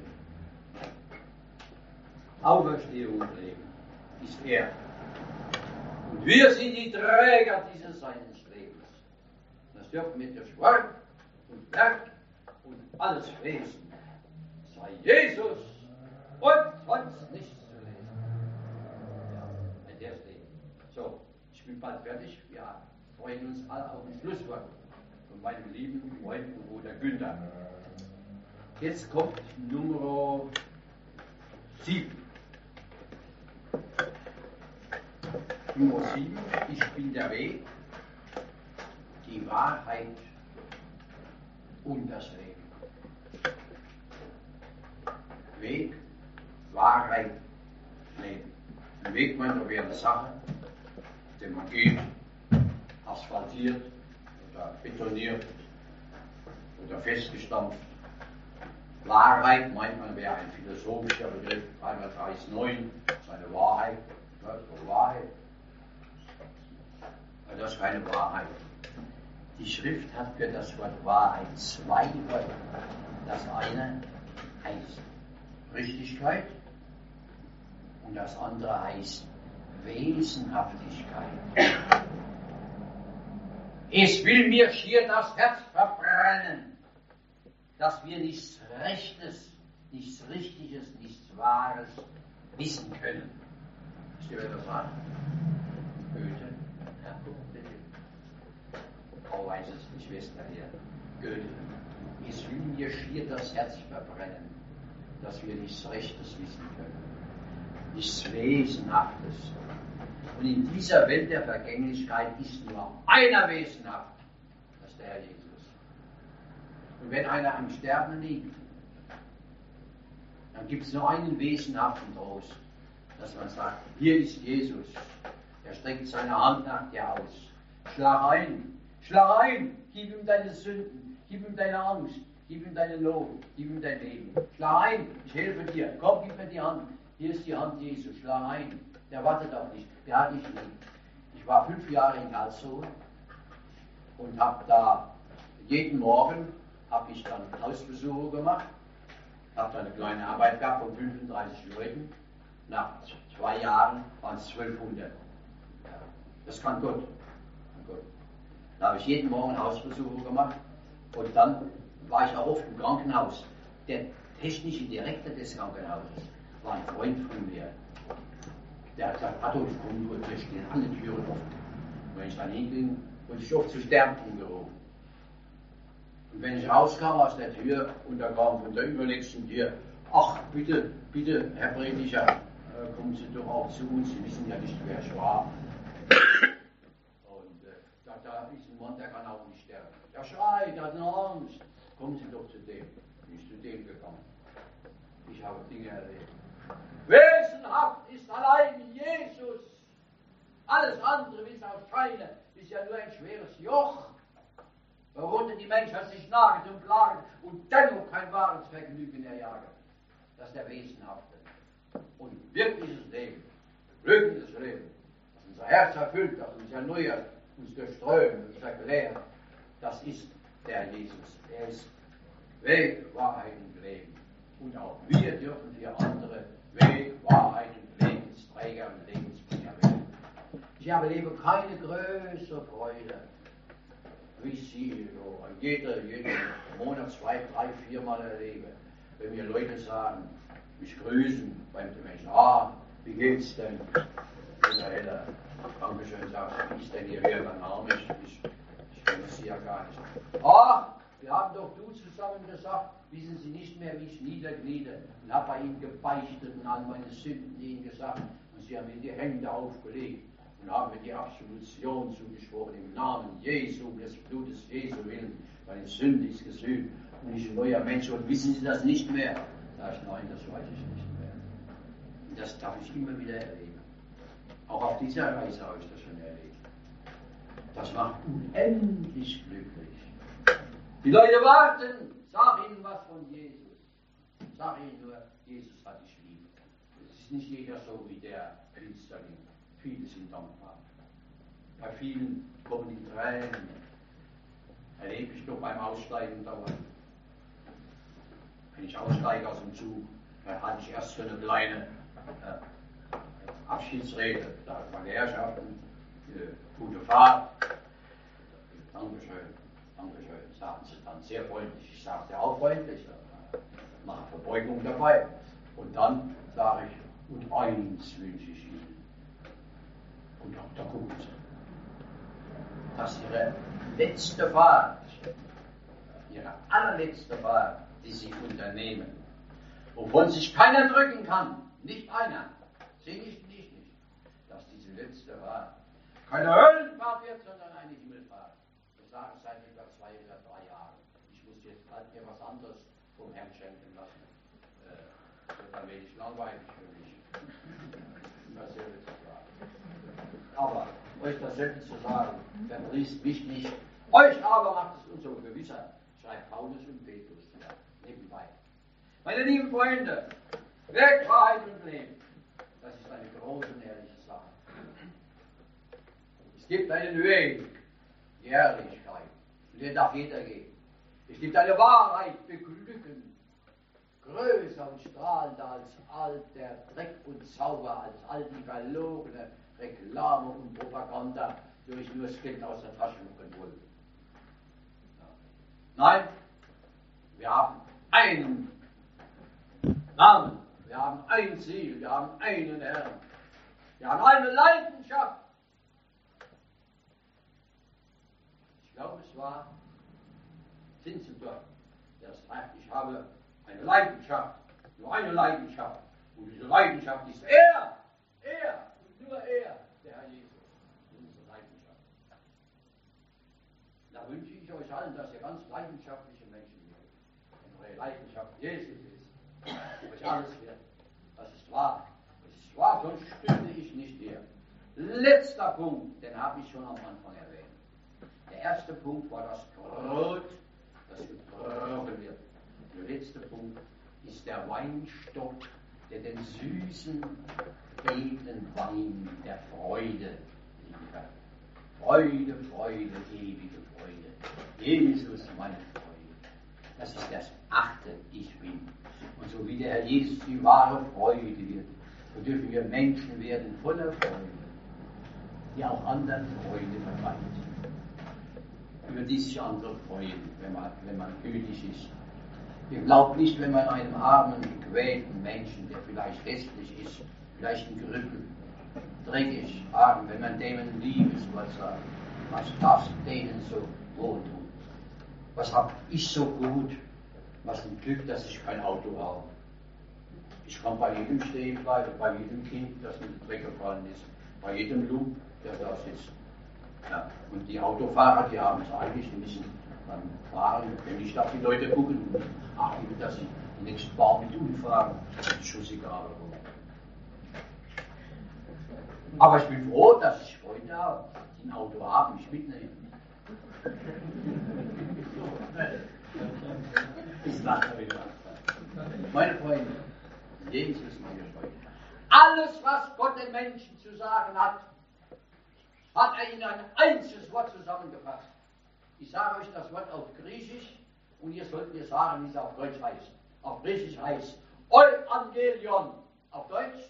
Auferstehung und Leben ist er. Und wir sind die Träger dieses seines Lebens. Das dürfen wir durch Wort und Werk und alles lesen. Sei Jesus und sonst nichts zu lesen. Ja, ein der Leben. So, ich bin bald fertig. Wir freuen uns alle auf ein Schlusswort von meinem lieben Freund und Bruder Günther. Jetzt kommt Nummer sieben. Nummer sieben, ich bin der Weg, die Wahrheit und das Leben. Weg, Wahrheit, Leben. Ein Weg, meint er, wäre eine Sache, auf der man geht, asphaltiert oder betoniert oder festgestampft. Wahrheit, meint man, wäre ein philosophischer Begriff, drei mal drei ist neun, seine Wahrheit, das ist Wahrheit. Aber das ist keine Wahrheit. Die Schrift hat für das Wort Wahrheit zwei Wörter. Das eine heißt Richtigkeit und das andere heißt Wesenhaftigkeit. Es will mir schier das Herz verbrennen, dass wir nichts Rechtes, nichts Richtiges, nichts Wahres wissen können. Wisst ihr, wer das sagt? Goethe. Ja, bitte. Frau weiß es, die Schwester hier. Goethe. Es will mir schier das Herz verbrennen, dass wir nichts Rechtes wissen können. Nichts Wesenhaftes. Und in dieser Welt der Vergänglichkeit ist nur einer wesenhaft. Das ist der Herr Jesus. Und wenn einer am Sterben liegt, dann gibt es nur einen wesenhaften Trost, dass man sagt, hier ist Jesus. Er streckt seine Hand nach dir aus. Schlag ein, schlag ein, gib ihm deine Sünden, gib ihm deine Angst, gib ihm deine Not, gib ihm dein Leben. Schlag ein, ich helfe dir, komm, gib mir die Hand. Hier ist die Hand Jesu, schlag ein. Der wartet auf dich, der hat dich lieb. Ich war fünf Jahre in Karlsruhe und habe da jeden Morgen habe ich dann Hausbesuche gemacht, habe da eine kleine Arbeit gehabt von fünfunddreißig Leuten. Nach zwei Jahren waren es zwölfhundert. Ja, das kann Gott. Kann Gott. Da habe ich jeden Morgen Hausbesuche gemacht und dann war ich auch oft im Krankenhaus. Der technische Direktor des Krankenhauses war ein Freund von mir. Der hat gesagt, Adolf, komm nur, hier stehen alle Türen offen. Und wenn ich dann hinging, wurde ich oft zu Sterben gerufen. Und wenn ich rauskam aus der Tür und da kam von der übernächsten Tür, ach, bitte, bitte, Herr Prediger, äh, kommen Sie doch auch zu uns, Sie wissen ja nicht, wer ich war. Und äh, da, da ist ein Mann, der kann auch nicht sterben. Der schreit, der hat eine Angst. Kommen Sie doch zu dem. Bin ich zu dem gekommen. Ich habe Dinge erlebt. Wesenhaft ist allein Jesus. Alles andere, wie es erscheine, ist ja nur ein schweres Joch, worunter die Menschheit sich nagt und plagt und dennoch kein wahres Vergnügen erjagt. Das ist der Wesenhafte. Und wirkliches Leben, glückliches Leben, das unser Herz erfüllt, das uns erneuert, uns durchströmt, uns erklärt, das ist der Jesus. Er ist Weg, Wahrheit und Leben. Und auch wir dürfen für andere Weg, Wahrheit und Lebensträger und Lebensbringer werden. Ich erlebe keine größere Freude, wie ich sie so jeder, jeden Monat zwei, drei, viermal erlebe. Wenn mir Leute sagen, mich grüßen, beim Menschen, ah, wie geht's denn? Oder Heller, Dankeschön, sagst du, wie ist denn Ihr werter Name? Ich, ich, ich kenne Sie ja gar nicht. Ach, wir haben doch du zusammen gesagt, wissen Sie nicht mehr, wie ich niedergliede, und habe bei Ihnen gebeichtet und all meine Sünden Ihnen gesagt, und Sie haben mir die Hände aufgelegt und haben mir die Absolution zugesprochen im Namen Jesu, des Blutes Jesu willen, meine Sünde ist gesühnt und ich ein neuer Mensch. Und wissen Sie das nicht mehr? Sag ich, nein, das weiß ich nicht mehr. Und das darf ich immer wieder erleben. Auch auf dieser Reise habe ich das schon erlebt. Das macht unendlich glücklich. Die Leute warten, sag ihnen was von Jesus. Sag ihnen nur, Jesus hat dich lieb. Es ist nicht jeder so wie der Finsterling. Viele sind dankbar. Bei vielen kommen die Tränen. Erlebe ich doch beim Aussteigen dauernd. Wenn ich aussteige aus dem Zug, dann hatte ich erst so eine kleine äh, Abschiedsrede. Da von der Herrschaften, äh, gute Fahrt. Dankeschön, Dankeschön, sagen sie dann sehr freundlich. Ich sage sehr auch freundlich, äh, mache Verbeugung dabei. Und dann sage ich, und eins wünsche ich Ihnen. Und auch da gucken sie. Das ist Ihre letzte Fahrt, Ihre allerletzte Fahrt, die Sie unternehmen, wovon sich keiner drücken kann, nicht einer, Sie nicht, nicht, nicht, dass diese letzte Fahrt keine Höllenfahrt wird, sondern eine Himmelfahrt. Das sage ich seit etwa zwei oder drei Jahren. Ich muss jetzt bald mir was anderes vom Herrn schenken lassen. Äh, wird ein wenig langweilig für mich, dasselbe zu sagen. Aber euch dasselbe zu sagen, verdrießt mich nicht. Euch aber macht es umso gewisser, schreibt Paulus und Petrus ja, nebenbei. Meine lieben Freunde, Weg, Wahrheit und Leben, das ist eine große und ehrliche Sache. Es gibt einen Weg, die Herrlichkeit, in der darf jeder gehen. Es gibt eine Wahrheit, beglücken, größer und strahlender als all der Dreck und Zauber, als all die verlogene Reklame und Propaganda, durch nur das Geld aus der Tasche locken wollen. Nein, wir haben einen Namen, wir haben ein Ziel, wir haben einen Herrn, wir haben eine Leidenschaft. Ich glaube, es war Zinzendorf, der sagt, ich habe eine Leidenschaft, nur eine Leidenschaft. Und diese Leidenschaft ist er, er und nur er, der Herr Jesus. Unsere Leidenschaft. Da wünsche ich euch allen, dass ihr ganz leidenschaftliche Menschen werdet. Wenn eure Leidenschaft Jesus ist, euch alles wird. Das ist wahr. Es ist wahr, sonst stünde ich nicht hier. Letzter Punkt, den habe ich schon am Anfang erwähnt. erste Punkt war das Brot, das gebrochen wird. Der letzte Punkt ist der Weinstock, der den süßen, edlen Wein der Freude liefert. Freude, Freude, ewige Freude. Jesus, meine Freude. Das ist das achte Ich Bin. Und so wie der Herr Jesus die wahre Freude wird, so dürfen wir Menschen werden voller Freude, die auch anderen Freude verteilt. Über die sich andere freuen, wenn man, wenn man gütig ist. Ihr glaubt nicht, wenn man einem armen, gequälten Menschen, der vielleicht hässlich ist, vielleicht ein Krüppel, dreckig, arm, wenn man dem ein Liebeswort sagt, was das denen so wohl tut. Was hab ich so gut? Was ein Glück, dass ich kein Auto habe. Ich kann bei jedem stehen bleiben, bei jedem Kind, das in den Dreck gefallen ist, bei jedem Lump, der da sitzt. Ja. Und die Autofahrer, die haben es eigentlich, die müssen beim Fahren, wenn nicht auf die Leute gucken, ach, dass sie den nächsten Baum mit umfahren, das ist schussegal. Aber ich bin froh, dass ich Freunde habe, die ein Auto haben, mich mitnehmen. Ich lache wieder. Meine Freunde, Jesus, meine Freunde. Alles, was Gott den Menschen zu sagen hat, hat er in ein einziges Wort zusammengefasst. Ich sage euch das Wort auf Griechisch und ihr sollt mir sagen, wie es auf Deutsch heißt. Auf Griechisch heißt Evangelion. Auf Deutsch?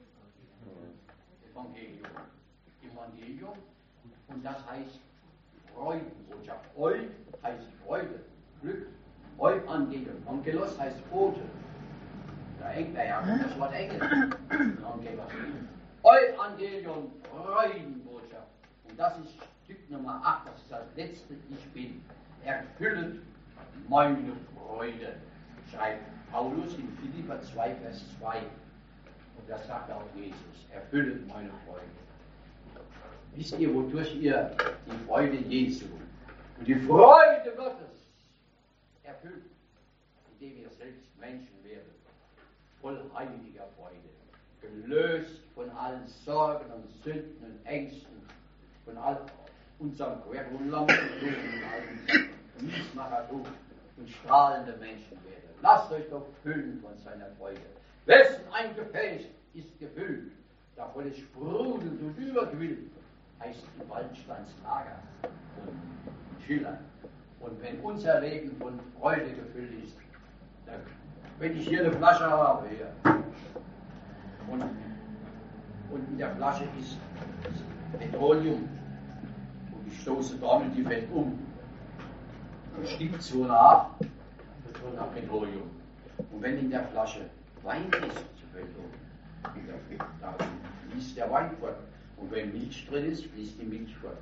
Evangelium. Evangelium. Und das heißt Freudenbotschaft. Eu heißt Freude, Glück. Evangelium. Angelos heißt Bote. Der Engel, ja, das Wort Engel. Angelos. Evangelium, Freudenbotschaft. Und das ist Stück Nummer acht, das ist das letzte Ich Bin. Erfüllet meine Freude, schreibt Paulus in Philipper zwei, Vers zwei. Und das sagt auch Jesus. Erfüllet meine Freude. Wisst ihr, wodurch ihr die Freude Jesu und die Freude Gottes erfüllt, indem ihr selbst Menschen werdet, voll heiliger Freude, gelöst von allen Sorgen und Sünden und Ängsten, von all unserem Querulanten und allen Miesmachertum und strahlende Menschen werden. Lasst euch doch füllen von seiner Freude. Wessen ein Gefäß ist gefüllt, davon es sprudelt und überquillt, heißt in Waldsteins Lager und Schiller. Und wenn unser Leben von Freude gefüllt ist, dann, wenn ich hier eine Flasche habe, hier, und, und in der Flasche ist Petroleum, und ich stoße damit die Welt um, und stinkt so nach, so nach Petroleum. Und wenn in der Flasche Wein ist, so fällt um, da fließt der Wein fort. Und wenn Milch drin ist, fließt die Milch fort.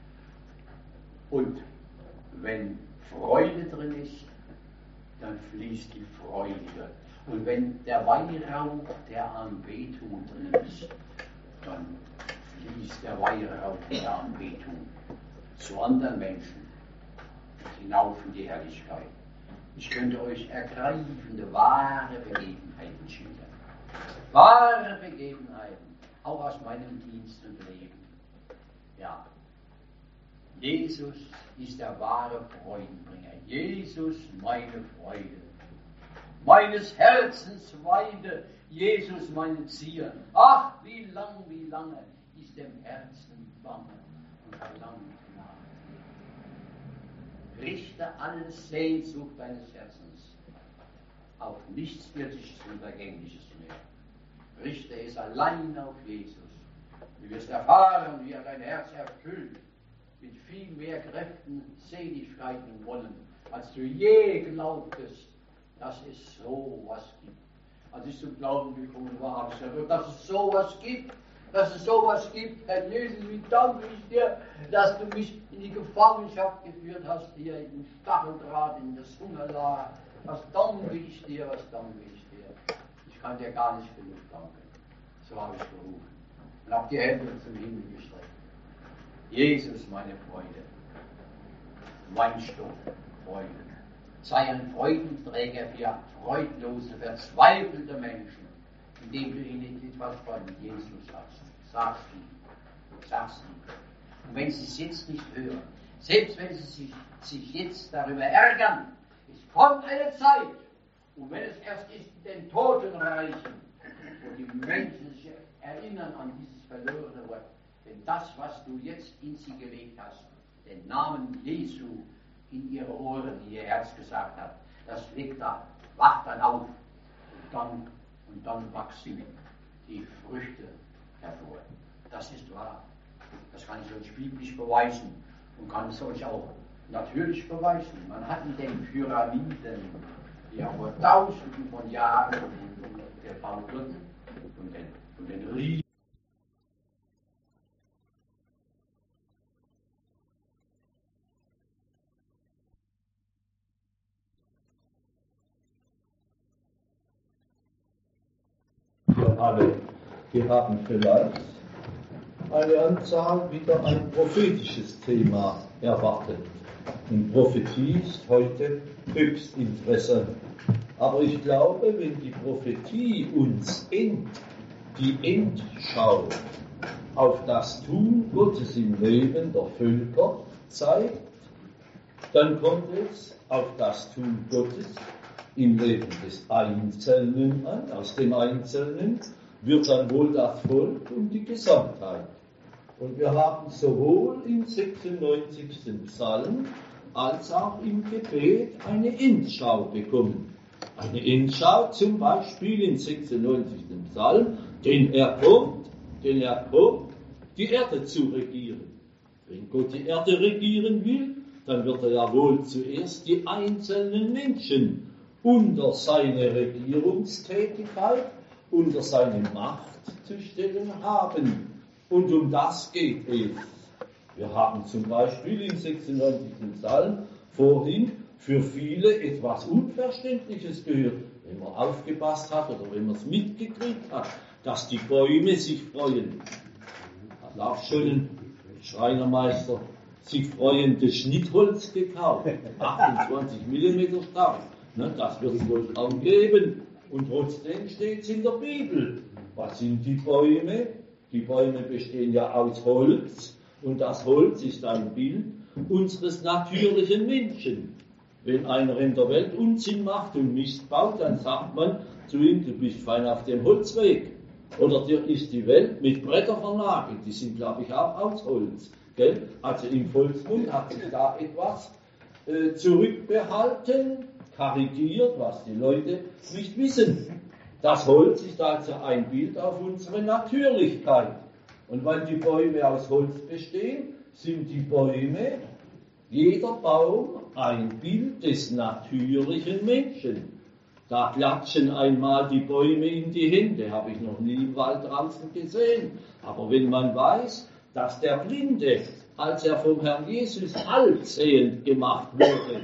Und wenn Freude drin ist, dann fließt die Freude. Und wenn der Weihrauch der Anbetung drin ist, dann fließt der Weihrauch der Anbetung zu anderen Menschen hinauf in die Herrlichkeit. Ich könnte euch ergreifende, wahre Begebenheiten schildern. Wahre Begebenheiten, auch aus meinem Dienst und Leben. Ja. Jesus ist der wahre Freudenbringer. Jesus, meine Freude. Meines Herzens Weide. Jesus, meine Zier. Ach, wie lang, wie lange ist dem Herzen bange und verlangt nach dir. Richte alle Sehnsucht deines Herzens auf nichts Irdisches und Vergängliches mehr. Richte es allein auf Jesus. Du wirst erfahren, wie er dein Herz erfüllt, mit viel mehr Kräften, Seligkeiten und Wollen, als du je glaubtest, dass es so was gibt. Als ich zum Glauben gekommen war, habe ich gesagt, dass es so was gibt, dass es so was gibt. Herr Jesus, wie danke ich dir, dass du mich in die Gefangenschaft geführt hast, hier in den Stacheldraht, in das Hungerlager. Was danke ich dir, was danke ich dir. Ich kann dir gar nicht genug danken. So habe ich gerufen und habe die Hände zum Himmel gestreckt. Jesus, meine Freude, Weinstock, Freude. Sei ein Freudenträger für freudlose, verzweifelte Menschen, indem du ihnen etwas von Jesus sagst. Sagst ihm, sagst ihm. Und wenn sie es jetzt nicht hören, Selbst wenn sie sich, sich jetzt darüber ärgern, es kommt eine Zeit, und wenn es erst ist in den Totenreichen, wo die Menschen sich erinnern an dieses verlorene Wort, denn das, was du jetzt in sie gelegt hast, den Namen Jesu in ihre Ohren, die ihr Herz gesagt hat, das legt da, wacht dann auf, und dann, und dann wachsen die Früchte hervor. Das ist wahr. Das kann ich euch biblisch beweisen und kann es euch auch natürlich beweisen. Man hat in den Pyramiden, die ja vor Tausenden von Jahren gebaut wurden, und den, und den Riesen, wir alle, wir haben vielleicht eine Anzahl wieder ein prophetisches Thema erwartet. Und Prophetie ist heute höchst interessant. Aber ich glaube, wenn die Prophetie uns end, die Endschau auf das Tun Gottes im Leben der Völker zeigt, dann kommt es auf das Tun Gottes im Leben des Einzelnen an. Aus dem Einzelnen wird dann wohl das Volk und die Gesamtheit. Und wir haben sowohl im sechsundneunzigsten Psalm als auch im Gebet eine Endschau bekommen. Eine Endschau zum Beispiel im sechsundneunzigsten Psalm, denn er kommt, denn er kommt, die Erde zu regieren. Wenn Gott die Erde regieren will, dann wird er ja wohl zuerst die einzelnen Menschen unter seine Regierungstätigkeit, unter seine Macht zu stellen haben. Und um das geht es. Wir haben zum Beispiel im sechsundneunzigsten Psalm vorhin für viele etwas Unverständliches gehört, wenn man aufgepasst hat oder wenn man es mitgekriegt hat, dass die Bäume sich freuen. Hat auch schon ein Schreinermeister sich freundes Schnittholz gekauft, achtundzwanzig Millimeter stark. Ne, das wird es wohl kaum geben. Und trotzdem steht es in der Bibel. Was sind die Bäume? Die Bäume bestehen ja aus Holz. Und das Holz ist ein Bild unseres natürlichen Menschen. Wenn einer in der Welt Unsinn macht und Mist baut, dann sagt man zu ihm, du bist fein auf dem Holzweg. Oder dir ist die Welt mit Bretter vernagelt. Die sind, glaube ich, auch aus Holz. Gell? Also im Volksmund hat sich da etwas äh, zurückbehalten, karikiert, was die Leute nicht wissen. Das Holz ist also ein Bild auf unsere Natürlichkeit. Und weil die Bäume aus Holz bestehen, sind die Bäume, jeder Baum, ein Bild des natürlichen Menschen. Da klatschen einmal die Bäume in die Hände, habe ich noch nie im Wald draußen gesehen. Aber wenn man weiß, dass der Blinde, als er vom Herrn Jesus halbsehend gemacht wurde,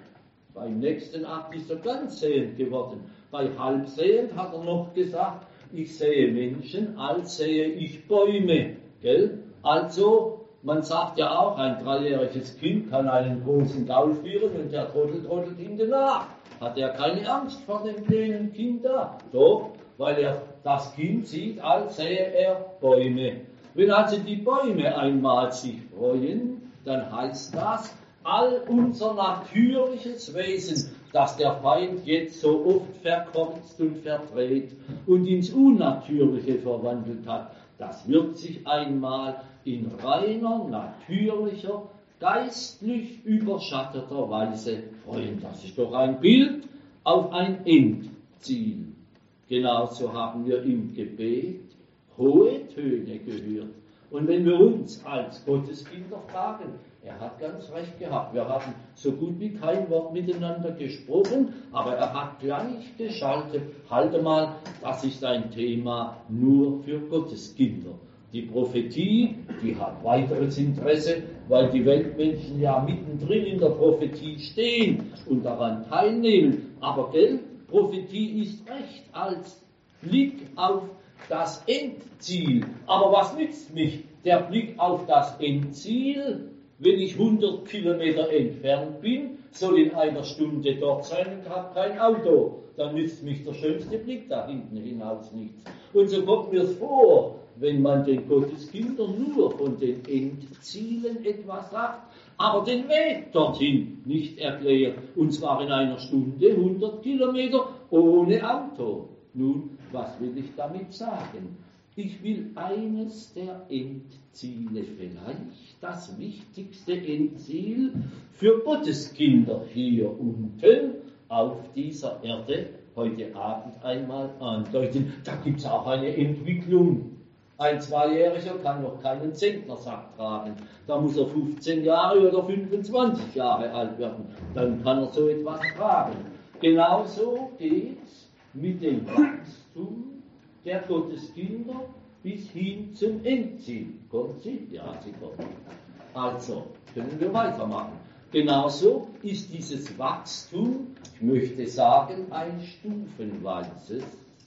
beim nächsten Akt ist er ganz sehend geworden. Bei halbsehend hat er noch gesagt, ich sehe Menschen, als sehe ich Bäume. Gell? Also, man sagt ja auch, ein dreijähriges Kind kann einen großen Gaul führen und der Trottel trottelt hinten nach. Hat er keine Angst vor dem kleinen Kind da? Doch, weil er das Kind sieht, als sähe er Bäume. Wenn also die Bäume einmal sich freuen, dann heißt das, all unser natürliches Wesen, das der Feind jetzt so oft verkorkst und verdreht und ins Unnatürliche verwandelt hat, das wird sich einmal in reiner, natürlicher, geistlich überschatteter Weise freuen. Das ist doch ein Bild auf ein Endziel. Genauso haben wir im Gebet hohe Töne gehört. Und wenn wir uns als Gotteskinder fragen, er hat ganz recht gehabt, wir haben so gut wie kein Wort miteinander gesprochen, aber er hat gleich geschaltet, halte mal, das ist ein Thema nur für Gotteskinder. Die Prophetie, die hat weiteres Interesse, weil die Weltmenschen ja mittendrin in der Prophetie stehen und daran teilnehmen. Aber gell, Prophetie ist recht als Blick auf das Endziel. Aber was nützt mich der Blick auf das Endziel, wenn ich hundert Kilometer entfernt bin, soll in einer Stunde dort sein und habe kein Auto? Dann nützt mich der schönste Blick da hinten hinaus nichts. Und so kommt mir es vor, wenn man den Gotteskindern nur von den Endzielen etwas sagt, aber den Weg dorthin nicht erklärt. Und zwar in einer Stunde hundert Kilometer ohne Auto. Nun, was will ich damit sagen? Ich will eines der Endziele, vielleicht das wichtigste Endziel für Gotteskinder hier unten auf dieser Erde heute Abend einmal andeuten. Da gibt es auch eine Entwicklung. Ein Zweijähriger kann noch keinen Zentnersack tragen. Da muss er fünfzehn Jahre oder fünfundzwanzig Jahre alt werden. Dann kann er so etwas tragen. Genauso geht's mit dem Wachstum der Gotteskinder bis hin zum Endziel. Kommt sie? Ja, sie kommt. Also, können wir weitermachen. Genauso ist dieses Wachstum, ich möchte sagen, ein stufenweises.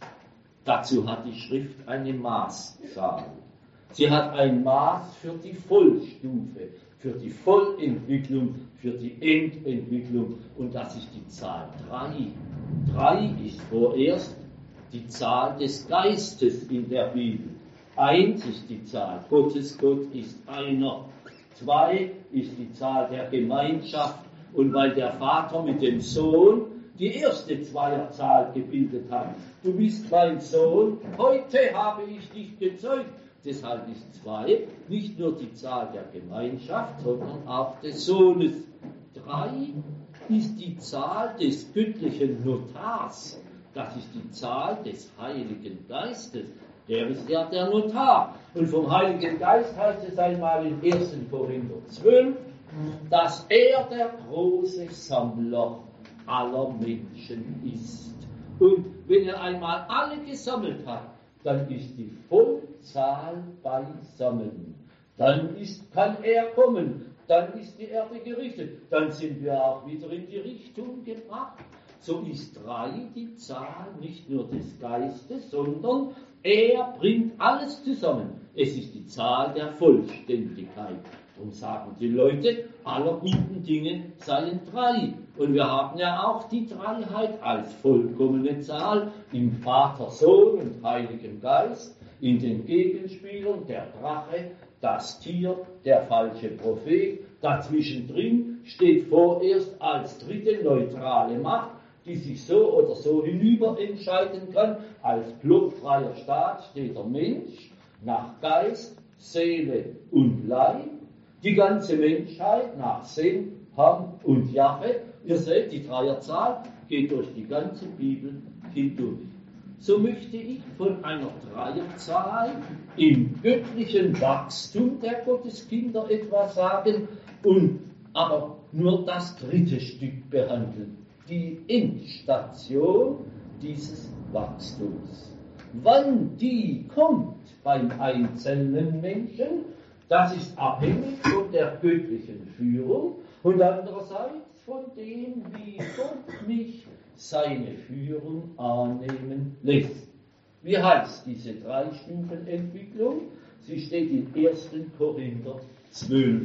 Dazu hat die Schrift eine Maßzahl. Sie hat ein Maß für die Vollstufe, für die Vollentwicklung, für die Endentwicklung. Und das ist die Zahl drei. Drei ist vorerst die Zahl des Geistes in der Bibel. Eins ist die Zahl Gottes, Gott ist einer. Zwei ist die Zahl der Gemeinschaft. Und weil der Vater mit dem Sohn die erste Zweierzahl gebildet hat. Du bist mein Sohn, heute habe ich dich gezeugt. Deshalb ist zwei nicht nur die Zahl der Gemeinschaft, sondern auch des Sohnes. Drei ist die Zahl des göttlichen Notars. Das ist die Zahl des Heiligen Geistes. Der ist ja der Notar. Und vom Heiligen Geist heißt es einmal in ersten Korinther zwölf, dass er der große Sammler aller Menschen ist. Und wenn er einmal alle gesammelt hat, dann ist die Vollzahl beisammen. Dann ist, kann er kommen, dann ist die Erde gerichtet, dann sind wir auch wieder in die Richtung gebracht. So ist drei die Zahl nicht nur des Geistes, sondern er bringt alles zusammen. Es ist die Zahl der Vollständigkeit. Darum sagen die Leute, aller guten Dinge seien drei. Und wir haben ja auch die Dreiheit als vollkommene Zahl im Vater, Sohn und Heiligen Geist, in den Gegenspielern der Drache, das Tier, der falsche Prophet. Dazwischen drin steht vorerst als dritte neutrale Macht, die sich so oder so hinüber entscheiden kann. Als blockfreier Staat steht der Mensch nach Geist, Seele und Leib. Die ganze Menschheit nach Sem, Ham und Jahwe. Ihr seht, die Dreierzahl geht durch die ganze Bibel hindurch. So möchte ich von einer Dreierzahl im göttlichen Wachstum der Gotteskinder etwas sagen und aber nur das dritte Stück behandeln. Die Endstation dieses Wachstums. Wann die kommt beim einzelnen Menschen, das ist abhängig von der göttlichen Führung und andererseits von dem, wie Gott mich seine Führung annehmen lässt. Wie heißt diese Drei-Stufen-Entwicklung? Sie steht in ersten Korinther zwölf.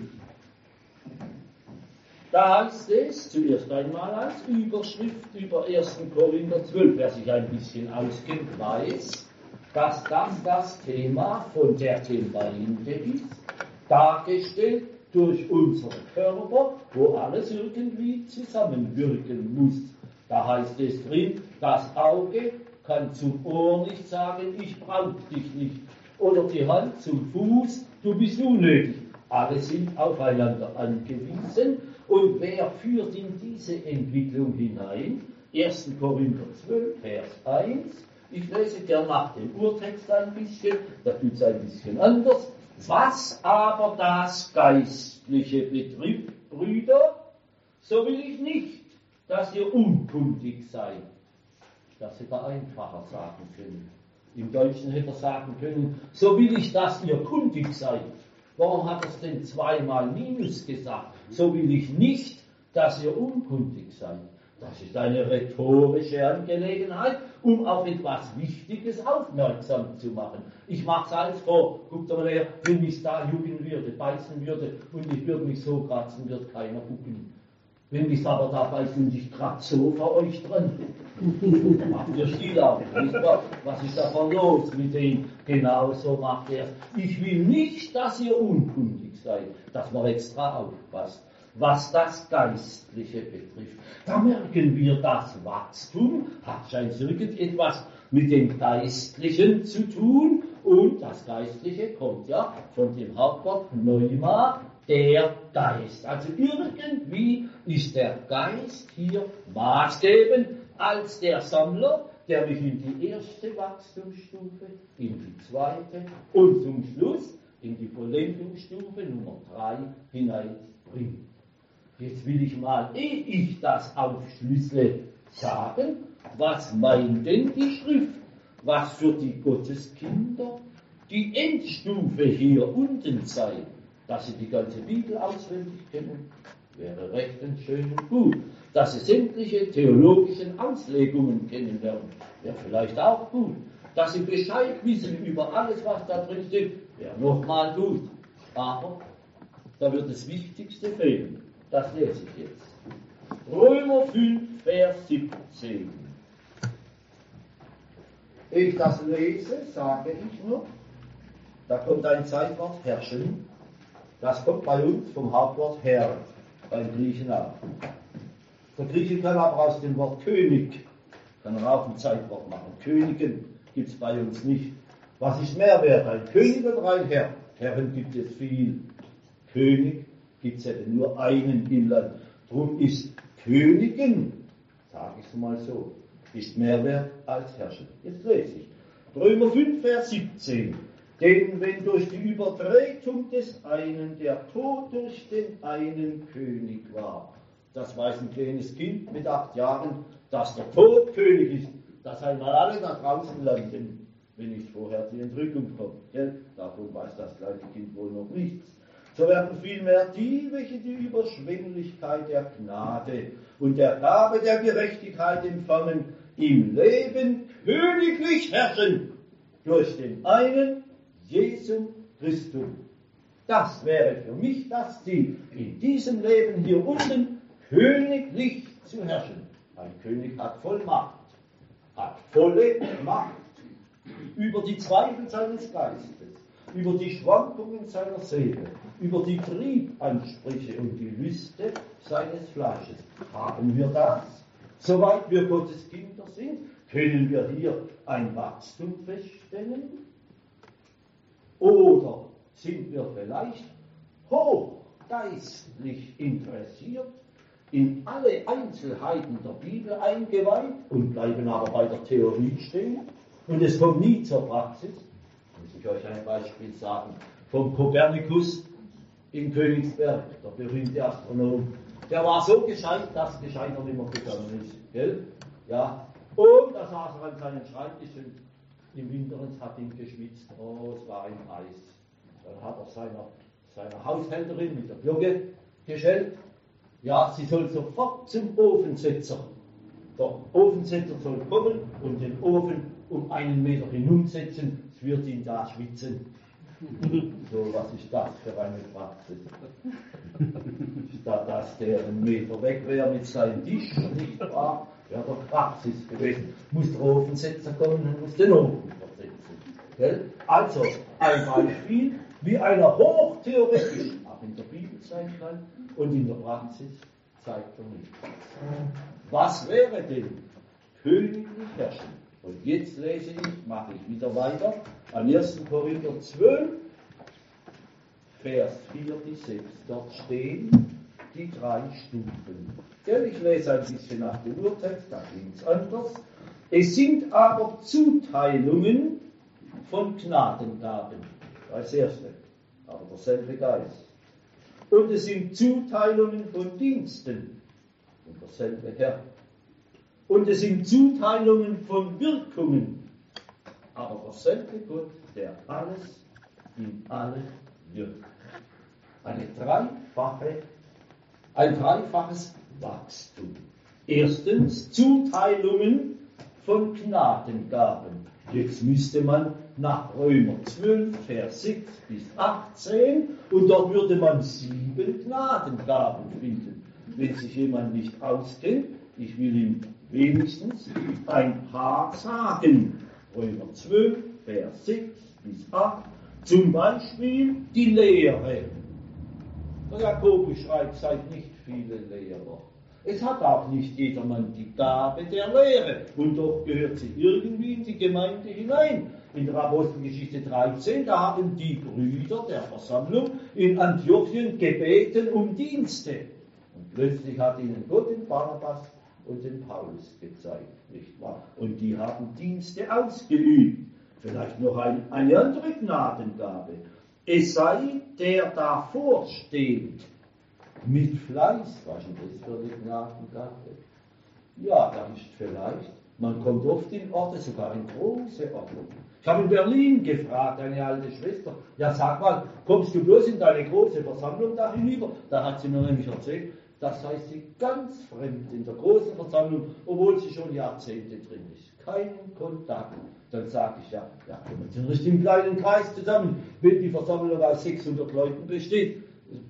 Da heißt es zuerst einmal als Überschrift über ersten Korinther zwölf, wer sich ein bisschen auskennt, weiß, dass das das Thema von der Gemeinde ist, dargestellt durch unseren Körper, wo alles irgendwie zusammenwirken muss. Da heißt es drin, das Auge kann zum Ohr nicht sagen, ich brauche dich nicht. Oder die Hand zum Fuß, du bist unnötig. Alle sind aufeinander angewiesen. Und wer führt in diese Entwicklung hinein? ersten Korinther zwölf, Vers eins. Ich lese gern nach dem Urtext ein bisschen, da tut es ein bisschen anders. Was aber das Geistliche betrifft, Brüder, so will ich nicht, dass ihr unkundig seid. Das hätte er einfacher sagen können. Im Deutschen hätte er sagen können, so will ich, dass ihr kundig seid. Warum hat er es denn zweimal Minus gesagt? So will ich nicht, dass ihr unkundig seid. Das ist eine rhetorische Angelegenheit, um auf etwas Wichtiges aufmerksam zu machen. Ich mache es alles vor. Guckt mal her, wenn mich da jucken würde, beißen würde und ich würde mich so kratzen, wird keiner gucken. Wenn mich aber da beißen und ich kratze so vor euch dran, macht ihr still auf, nicht wahr? Was ist da los mit dem? Genau so macht er es. Ich will nicht, dass ihr unkundig seid, dass man extra aufpasst. was das Geistliche betrifft. Da merken wir, das Wachstum hat scheinbar irgendetwas mit dem Geistlichen zu tun, und das Geistliche kommt ja von dem Hauptwort Pneuma, der Geist. Also irgendwie ist der Geist hier maßgebend als der Sammler, der mich in die erste Wachstumsstufe, in die zweite und zum Schluss in die Vollendungsstufe Nummer drei hineinbringt. Jetzt will ich mal, ehe ich das aufschlüssele, sagen, was meint denn die Schrift? Was für die Gotteskinder die Endstufe hier unten sei, dass sie die ganze Bibel auswendig kennen, wäre recht und schön und gut. Dass sie sämtliche theologischen Auslegungen kennenlernen, wäre vielleicht auch gut. Dass sie Bescheid wissen über alles, was da drin steht, wäre nochmal gut. Aber da wird das Wichtigste fehlen. Das lese ich jetzt. Römer fünf, Vers siebzehn. Ehe ich das lese, sage ich nur, da kommt ein Zeitwort herrschen. Das kommt bei uns vom Hauptwort Herr, beim Griechen auch. Der Grieche kann aber aus dem Wort König, kann er auch ein Zeitwort machen. Königen gibt es bei uns nicht. Was ist mehr wert, ein König oder ein Herr? Herren gibt es viel. König gibt es ja nur einen im Land. Drum ist Königin, sage ich es mal so, ist mehr wert als Herrschen. Jetzt lese ich. Römer fünf, Vers siebzehn. Denn wenn durch die Übertretung des einen der Tod durch den einen König war, das weiß ein kleines Kind mit acht Jahren, dass der Tod König ist, dass einmal alle da draußen landen, wenn nicht vorher die Entrückung kommt. Gell? Davon weiß das kleine Kind wohl noch nichts. So werden vielmehr die, welche die Überschwänglichkeit der Gnade und der Gabe der Gerechtigkeit empfangen, im Leben königlich herrschen durch den einen Jesu Christus. Das wäre für mich das Ziel, in diesem Leben hier unten königlich zu herrschen. Ein König hat Vollmacht, hat volle Macht über die Zweifel seines Geistes, über die Schwankungen seiner Seele, über die Triebansprüche und die Lüste seines Fleisches. Haben wir das? Soweit wir Gottes Kinder sind, können wir hier ein Wachstum feststellen? Oder sind wir vielleicht hochgeistlich interessiert, in alle Einzelheiten der Bibel eingeweiht und bleiben aber bei der Theorie stehen? Und es kommt nie zur Praxis. Muss ich euch ein Beispiel sagen. Vom Kopernikus in Königsberg, der berühmte Astronom. Der war so gescheit, dass gescheiter nicht mehr gegangen ist. Gell? Ja. Und da saß er an seinem Schreibtisch und im Winter hat ihn geschwitzt. Oh, es war ihm heiß. Dann hat er seiner, seiner Haushälterin mit der Glocke geschellt. Ja, sie soll sofort zum Ofensetzer. Der Ofensetzer soll kommen und den Ofen um einen Meter hinumsetzen. Es wird ihn da schwitzen. So, was ist das für eine Praxis? Statt dass der einen Meter weg wäre mit seinem Tisch, nicht wahr? Wäre der Praxis gewesen. Muss der Ofensetzer kommen und muss den Ofen versetzen. Gell? Also, ein Beispiel, wie einer hochtheoretisch auch in der Bibel sein kann und in der Praxis zeigt er nicht. Was wäre denn königlich herrschen? Und jetzt lese ich, mache ich wieder weiter, an ersten Korinther zwölf, Vers vier bis sechs. Dort stehen die drei Stufen. Ich lese ein bisschen nach dem Urtext, da klingt es anders. Es sind aber Zuteilungen von Gnadengaben. Als erste, aber derselbe Geist. Und es sind Zuteilungen von Diensten. Und derselbe Herr. Und es sind Zuteilungen von Wirkungen, aber derselbe Gott, der alles in alle wirkt. Eine dreifache, ein dreifaches Wachstum. Erstens Zuteilungen von Gnadengaben. Jetzt müsste man nach Römer zwölf, Vers sechs bis achtzehn, und dort würde man sieben Gnadengaben finden. Wenn sich jemand nicht auskennt, ich will ihm wenigstens ein paar sagen. Römer zwölf, Vers sechs bis acht. Zum Beispiel die Lehre. Der Jakobus schreibt, seid nicht viele Lehrer. Es hat auch nicht jedermann die Gabe der Lehre, und doch gehört sie irgendwie in die Gemeinde hinein. In der Apostelgeschichte dreizehn, da haben die Brüder der Versammlung in Antiochien gebeten um Dienste. Und plötzlich hat ihnen Gott den Barnabas und den Paulus gezeigt, nicht wahr? Und die haben Dienste ausgeübt. Vielleicht noch ein, eine andere Gnadengabe. Es sei, der davor steht, mit Fleiß. Was ist denn das für eine Gnadengabe? Ja, da ist vielleicht, man kommt oft in Orte, sogar in große Orte. Ich habe in Berlin gefragt, eine alte Schwester, ja sag mal, kommst du bloß in deine große Versammlung da hinüber? Da hat sie mir nämlich erzählt, das sei sie ganz fremd in der großen Versammlung, obwohl sie schon Jahrzehnte drin ist. Keinen Kontakt. Dann sage ich, ja, ja, kommen Sie nicht im kleinen Kreis zusammen, wenn die Versammlung aus sechshundert Leuten besteht.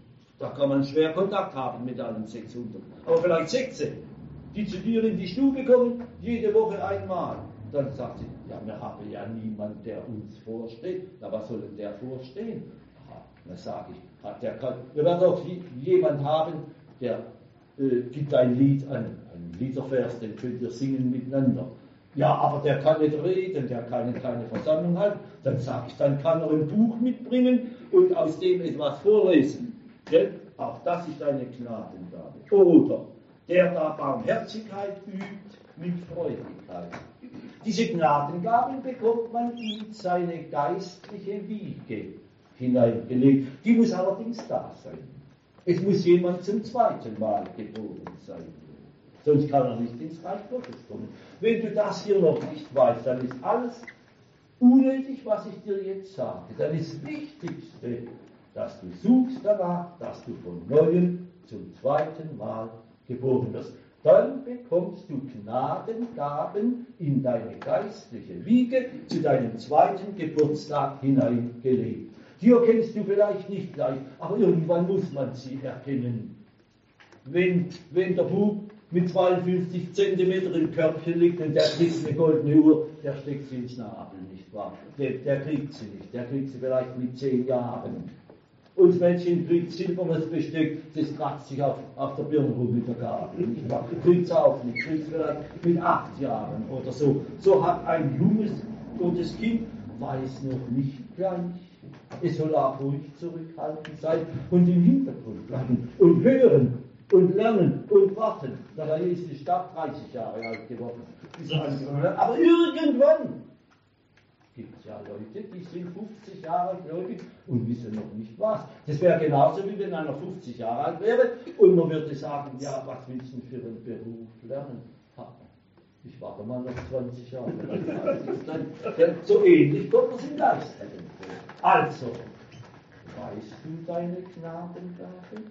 Da kann man schwer Kontakt haben mit allen sechshundert. Aber vielleicht sechzehn, die zu dir in die Stube kommen, jede Woche einmal. Dann sagt sie, ja, wir haben ja niemanden, der uns vorsteht. Na, was soll denn der vorstehen? Aha, dann sage ich, hat der kann, wir werden auch jemanden haben, der äh, gibt ein Lied an, einen Liedervers, den könnt ihr singen miteinander. Ja, aber der kann nicht reden, der kann keine Versammlung halten. Dann sage ich, dann kann er ein Buch mitbringen und aus dem etwas vorlesen. Denn auch das ist eine Gnadengabe. Oder der da Barmherzigkeit übt mit Freudigkeit. Diese Gnadengaben bekommt man in seine geistliche Wiege hineingelegt. Die muss allerdings da sein. Es muss jemand zum zweiten Mal geboren sein. Sonst kann er nicht ins Reich Gottes kommen. Wenn du das hier noch nicht weißt, dann ist alles unnötig, was ich dir jetzt sage. Dann ist das Wichtigste, dass du suchst danach, dass du von Neuem zum zweiten Mal geboren wirst. Dann bekommst du Gnadengaben in deine geistliche Wiege zu deinem zweiten Geburtstag hineingelegt. Die erkennst du vielleicht nicht gleich, aber irgendwann muss man sie erkennen. Wenn, wenn der Bub mit zweiundfünfzig Zentimeter im Körbchen liegt und der kriegt eine goldene Uhr, der steckt sie ins Schnabel, nicht wahr? Der, der kriegt sie nicht, der kriegt sie vielleicht mit zehn Jahren. Und das Mädchen kriegt silbernes Besteck, das kratzt sich auf, auf der Birne rum mit der Gabel, nicht wahr? Kriegt es auch nicht, kriegt es vielleicht mit acht Jahren oder so. So hat ein junges Gottes Kind, weiß noch nicht gleich. Es soll auch ruhig zurückhaltend sein und im Hintergrund bleiben und hören und lernen und warten. Na, da ist die Stadt dreißig Jahre alt geworden. Aber irgendwann gibt es ja Leute, die sind fünfzig Jahre gläubig und wissen noch nicht was. Das wäre genauso, wie wenn einer fünfzig Jahre alt wäre und man würde sagen, ja, was willst du für einen Beruf lernen? Ich warte mal noch zwanzig Jahre. Dann, so ähnlich kommt das im Geist. Also, weißt du deine Gnadengaben?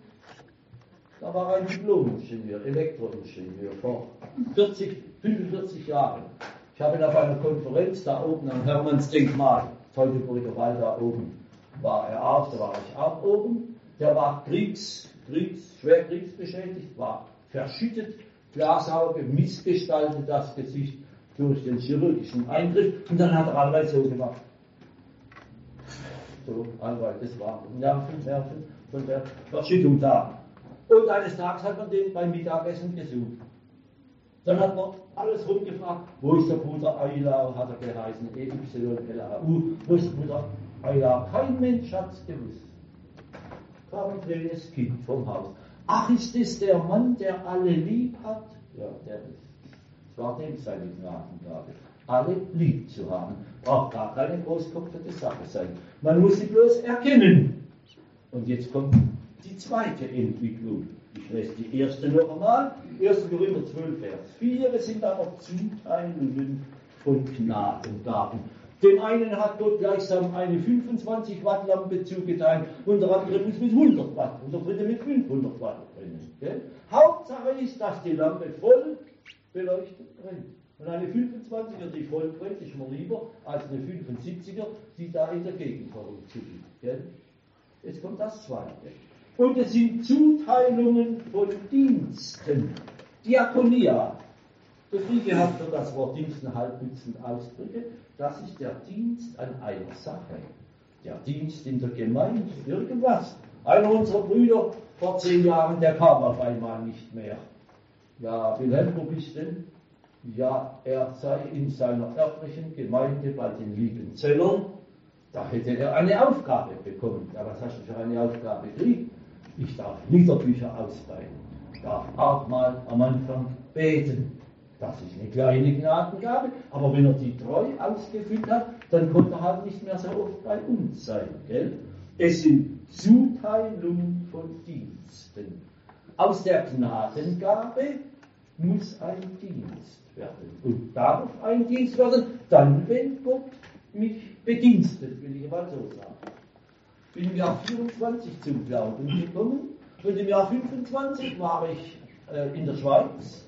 Da war ein Diplom-Ingenieur, Elektroingenieur vor vierzig, fünfundvierzig Jahren. Ich habe ihn auf einer Konferenz da oben am Hermannsdenkmal, Teutoburger Wald da oben, war er auch, da war ich auch oben. Der war Kriegs, Kriegs, schwer kriegsbeschädigt, war verschüttet, Glasauge, missgestaltet das Gesicht durch den chirurgischen Eingriff und dann hat er allweil so gemacht. So, allweil, das war Nerven, Nerven von der Verschüttung da. Und eines Tages hat man den beim Mittagessen gesucht. Dann hat man alles rumgefragt, wo ist der Bruder Eilau, hat er geheißen, E Y L A U, wo ist der Bruder Eilau? Kein Mensch hat es gewusst. Kam ein kleines Kind vom Haus. Ach, ist das der Mann, der alle lieb hat? Ja, der ist. Es war dem seine Gnadengabe. Alle lieb zu haben. Braucht gar keine großkopfige Sache sein. Man muss sie bloß erkennen. Und jetzt kommt die zweite Entwicklung. Ich lese die erste noch einmal. erster Korinther zwölf, Vers vier. Es sind aber Zuteilungen von Gnadengaben. Dem einen hat Gott gleichsam eine fünfundzwanzig Watt Lampe zugeteilt und der andere muss mit hundert Watt und der dritte mit fünfhundert Watt brennen. Gell? Hauptsache ist, dass die Lampe voll beleuchtet brennt. Und eine fünfundzwanziger, die voll brennt, ist mir lieber als eine fünfundsiebziger, die da in der Gegend herumzuckelt. Jetzt kommt das zweite. Und es sind Zuteilungen von Diensten. Diakonia. Der Grieche hat für das Wort Dienst ein halbdutzend Ausdrücke. Das ist der Dienst an einer Sache. Der Dienst in der Gemeinde, irgendwas. Einer unserer Brüder vor zehn Jahren, der kam auf einmal nicht mehr. Ja, Wilhelm, wo bist du denn? Ja, er sei in seiner örtlichen Gemeinde bei den Liebenzellern. Da hätte er eine Aufgabe bekommen. Ja, was hast du für eine Aufgabe gekriegt? Ich darf Liederbücher ausbreiten. Ich darf auch mal am Anfang beten. Das ist eine kleine Gnadengabe, aber wenn er die treu ausgefüllt hat, dann konnte er halt nicht mehr so oft bei uns sein. Gell? Es sind Zuteilungen von Diensten. Aus der Gnadengabe muss ein Dienst werden. Und darf ein Dienst werden, dann, wenn Gott mich bedienstet, will ich mal so sagen. Ich bin im Jahr vierundzwanzig zum Glauben gekommen und im Jahr fünfundzwanzig war ich äh, in der Schweiz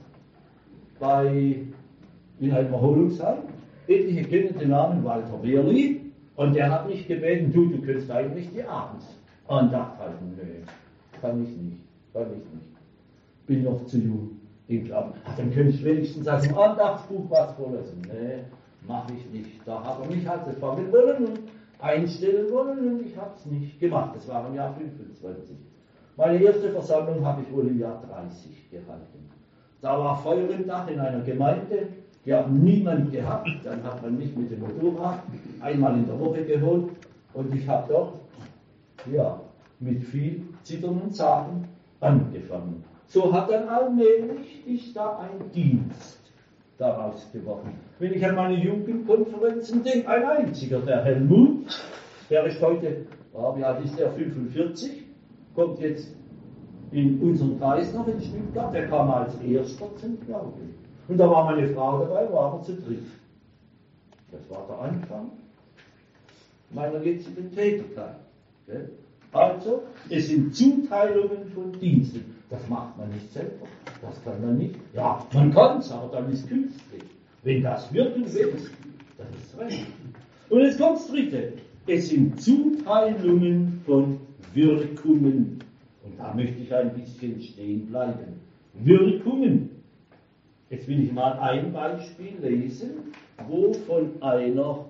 bei, in einem Erholungsheim. Etliche kennen den Namen Walter Wehrli und der hat mich gebeten, du, du könntest eigentlich die Abendsandacht halten. Nee, kann ich nicht, kann ich nicht. Bin noch zu jung im Glauben. Ach, dann könnte ich wenigstens aus dem Andachtsbuch was vorlesen. Nee, mache ich nicht. Da hat er mich halt fangen wollen und einstellen wollen und ich habe es nicht gemacht. Das war im Jahr fünfundzwanzig. Meine erste Versammlung habe ich wohl im Jahr dreißig gehalten. Da war Feuer im Dach in einer Gemeinde, die haben niemand gehabt. Dann hat man mich mit dem Motorrad einmal in der Woche geholt und ich habe dort, ja, mit viel Zittern und Zagen angefangen. So hat dann allmählich ist da ein Dienst daraus geworden. Wenn ich an meine Jugendkonferenzen denke, ein einziger, der Helmut, der ist heute, oh, wie alt ist der, fünfundvierzig, kommt jetzt in unserem Kreis noch in Stuttgart, der kam als erster zum Glauben. Und da war meine Frau dabei, waren wir zu dritt. Das war der Anfang meiner jetzigen Tätigkeit. Okay? Also, es sind Zuteilungen von Diensten. Das macht man nicht selber. Das kann man nicht. Ja, man kann es, aber dann ist künstlich. Wenn das wirken will, dann ist es recht. Und jetzt kommt das Dritte. Es sind Zuteilungen von Wirkungen. Und da möchte ich ein bisschen stehen bleiben. Wirkungen. Jetzt will ich mal ein Beispiel lesen, wo von einer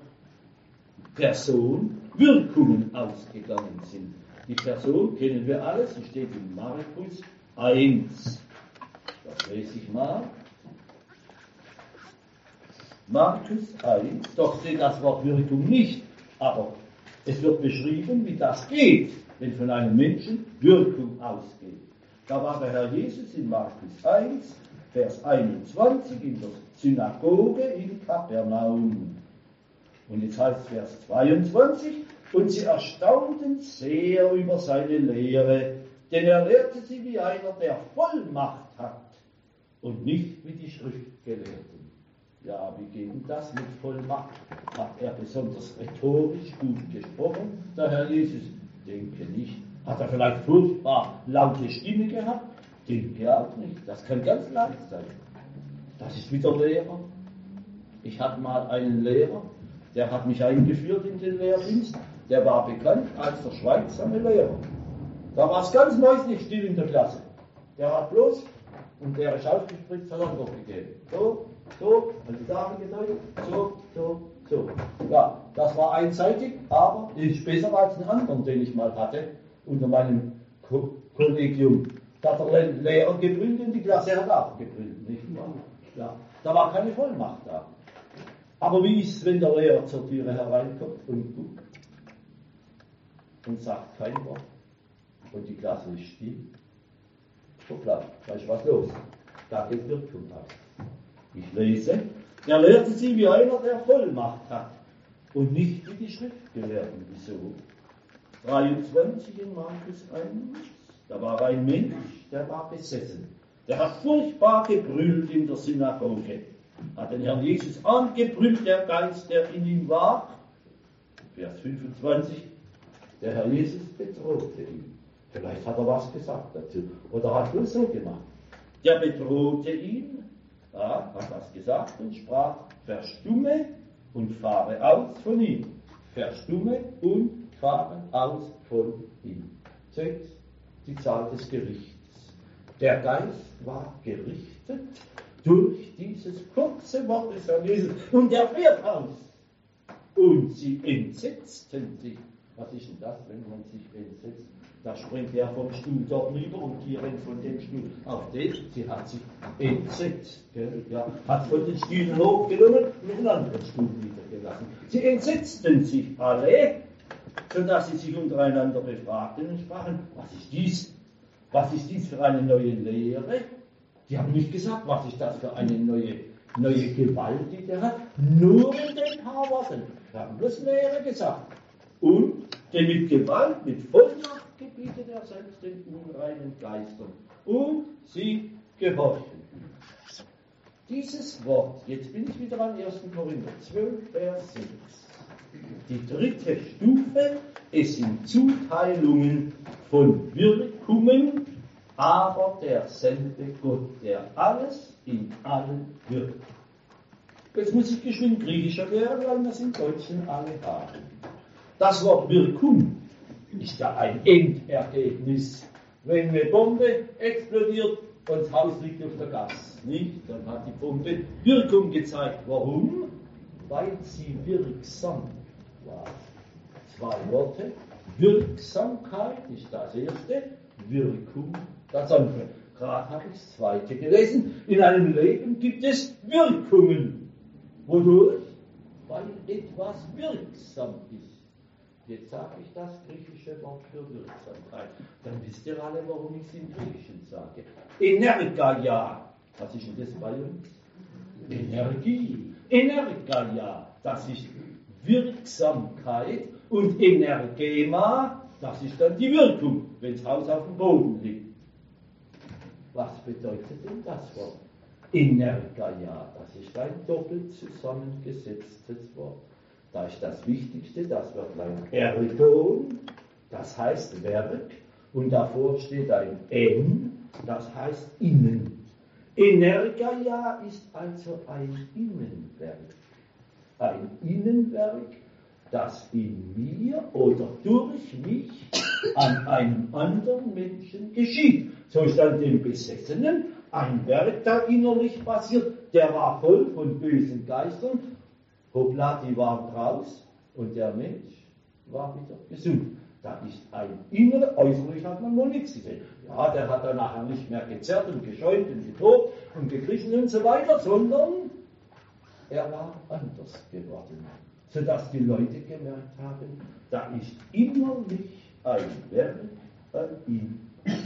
Person Wirkungen ausgegangen sind. Die Person kennen wir alle, sie steht in Markus eins. Das lese ich mal. Markus eins, doch steht das Wort Wirkung nicht, aber es wird beschrieben, wie das geht, wenn von einem Menschen Wirkung ausgeht. Da war der Herr Jesus in Markus eins, Vers einundzwanzig in der Synagoge in Kapernaum. Und jetzt heißt es Vers zweiundzwanzig, und sie erstaunten sehr über seine Lehre, denn er lehrte sie wie einer, der Vollmacht hat und nicht wie die Schriftgelehrten. Ja, wie geht denn das mit Vollmacht? Hat er besonders rhetorisch gut gesprochen, der Herr Jesus? Denke nicht. Hat er vielleicht furchtbar laute Stimme gehabt? Denke auch nicht. Das kann ganz leicht sein. Das ist wie der Lehrer. Ich hatte mal einen Lehrer, der hat mich eingeführt in den Lehrdienst. Der war bekannt als der schweigsame Lehrer. Da war es ganz mäuslich still in der Klasse. Der hat bloß, und der ist aufgespritzt, hat Antwort gegeben. So, so, und die Sachen gedeutet, so, so, so. Ja, das war einseitig, aber ist besser als den anderen, den ich mal hatte, unter meinem Ko- Kollegium. Da hat der Lehrer gebrüllt und die Klasse hat auch gebrüllt, nicht wahr? Ja, da war keine Vollmacht da. Aber wie ist es, wenn der Lehrer zur Türe hereinkommt und guckt und sagt kein Wort und die Klasse ist still? Hoppla, da ist was los. Da geht Wirkung aus. Ich lese, er lehrte sie wie einer, der Vollmacht hat und nicht wie die Schriftgelehrten. Wieso? dreiundzwanzig in Markus eins, da war ein Mensch, der war besessen. Der hat furchtbar gebrüllt in der Synagoge. Hat den Herrn Jesus angebrüllt, der Geist, der in ihm war. Vers fünfundzwanzig. Der Herr Jesus bedrohte ihn. Vielleicht hat er was gesagt dazu. Oder hat er so gemacht. Der bedrohte ihn, ja, hat was gesagt und sprach, verstumme und fahre aus von ihm. Verstumme und fahre aus von ihm. Seht die Zahl des Gerichts. Der Geist war gerichtet durch dieses kurze Wort des Herrn Jesus. Und er fährt aus. Und sie entsetzten sich Was ist denn das, wenn man sich entsetzt? Da springt er vom Stuhl dort rüber und die rennt von dem Stuhl auf den. Sie hat sich entsetzt. Gell? Ja, hat von den Stühlen hochgenommen und einen anderen Stuhl niedergelassen. Sie entsetzten sich alle, sodass sie sich untereinander befragten und sprachen, was ist dies? Was ist dies für eine neue Lehre? Die haben nicht gesagt, was ist das für eine neue, neue Gewalt, die der hat. Nur in den paar Worten. Wir haben bloß Lehre gesagt. Und denn mit Gewalt, mit Vollmacht gebietet er selbst den unreinen Geistern. Und sie gehorchen. Dieses Wort, jetzt bin ich wieder an ersten Korinther zwölf, Vers sechs. Die dritte Stufe, es sind Zuteilungen von Wirkungen, aber derselbe Gott, der alles in allen wirkt. Jetzt muss ich geschwind griechischer werden, weil wir es im Deutschen alle haben. Das Wort Wirkung ist ja ein Endergebnis. Wenn eine Bombe explodiert und das Haus liegt auf der Gas, nicht? Dann hat die Bombe Wirkung gezeigt. Warum? Weil sie wirksam war. Zwei Worte. Wirksamkeit ist das erste, Wirkung das andere. Gerade habe ich das zweite gelesen. In einem Leben gibt es Wirkungen. Wodurch? Weil etwas wirksam ist. Jetzt sage ich das griechische Wort für Wirksamkeit. Dann wisst ihr alle, warum ich es im Griechischen sage. Energaia. Was ist denn das bei uns? Energie. Energaia. Das ist Wirksamkeit. Und Energema, das ist dann die Wirkung, wenn das Haus auf dem Boden liegt. Was bedeutet denn das Wort? Energaia. Das ist ein doppelt zusammengesetztes Wort. Da ist das Wichtigste, das Wörtlein Ergon, das heißt Werk, und davor steht ein En, das heißt Innen. Energaia ist also ein Innenwerk. Ein Innenwerk, das in mir oder durch mich an einem anderen Menschen geschieht. So ist an dem Besessenen ein Werk da innerlich passiert, der war voll von bösen Geistern. Hoppla, die waren raus und der Mensch war wieder gesund. Da ist ein Innere, äußerlich hat man wohl nichts gesehen. Ja, der hat dann nachher nicht mehr gezerrt und geschäumt und getobt und gegriffen und so weiter, sondern er war anders geworden. Sodass die Leute gemerkt haben, da ist innerlich ein Werk an ihm.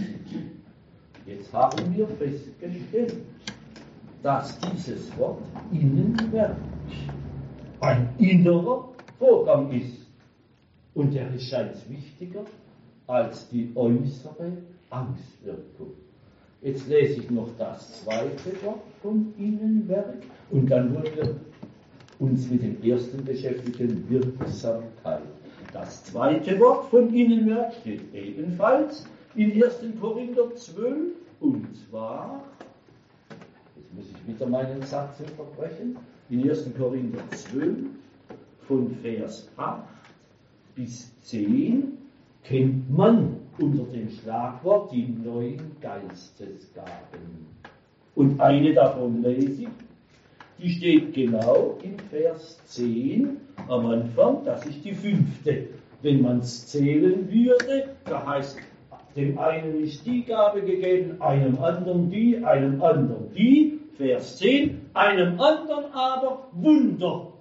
Jetzt haben wir festgestellt, dass dieses Wort Innenwerk ein innerer Vorgang ist. Und der ist scheint wichtiger als die äußere Angstwirkung. Jetzt lese ich noch das zweite Wort vom Innenwerk und dann wollen wir uns mit dem ersten beschäftigen, Wirksamkeit. Das zweite Wort von Innenwerk steht ebenfalls in ersten Korinther zwölf und zwar, jetzt muss ich wieder meinen Satz unterbrechen, in ersten Korinther zwölf von Vers acht bis zehn kennt man unter dem Schlagwort die neuen Geistesgaben. Und eine davon lese ich, die steht genau in Vers zehn am Anfang, das ist die fünfte. Wenn man es zählen würde, da heißt, dem einen ist die Gabe gegeben, einem anderen die, einem anderen die, Vers zehn, einem anderen aber Wunderwirkungen.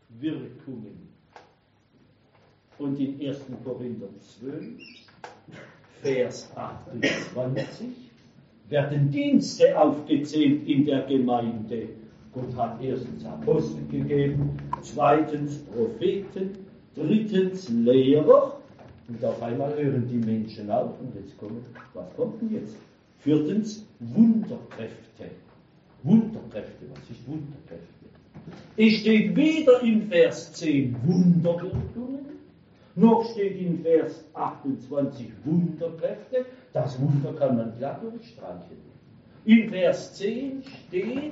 Und in ersten Korinther zwölf, Vers achtundzwanzig, werden Dienste aufgezählt in der Gemeinde. Gott hat erstens Apostel gegeben, zweitens Propheten, drittens Lehrer. Und auf einmal hören die Menschen auf. Und jetzt kommt, was kommt denn jetzt? Viertens Wunderkräfte. Wunderkräfte, was ist Wunderkräfte? Es steht weder in Vers zehn Wunderwirkungen, noch steht in Vers achtundzwanzig Wunderkräfte. Das Wunder kann man klar durchstreichen. In Vers zehn steht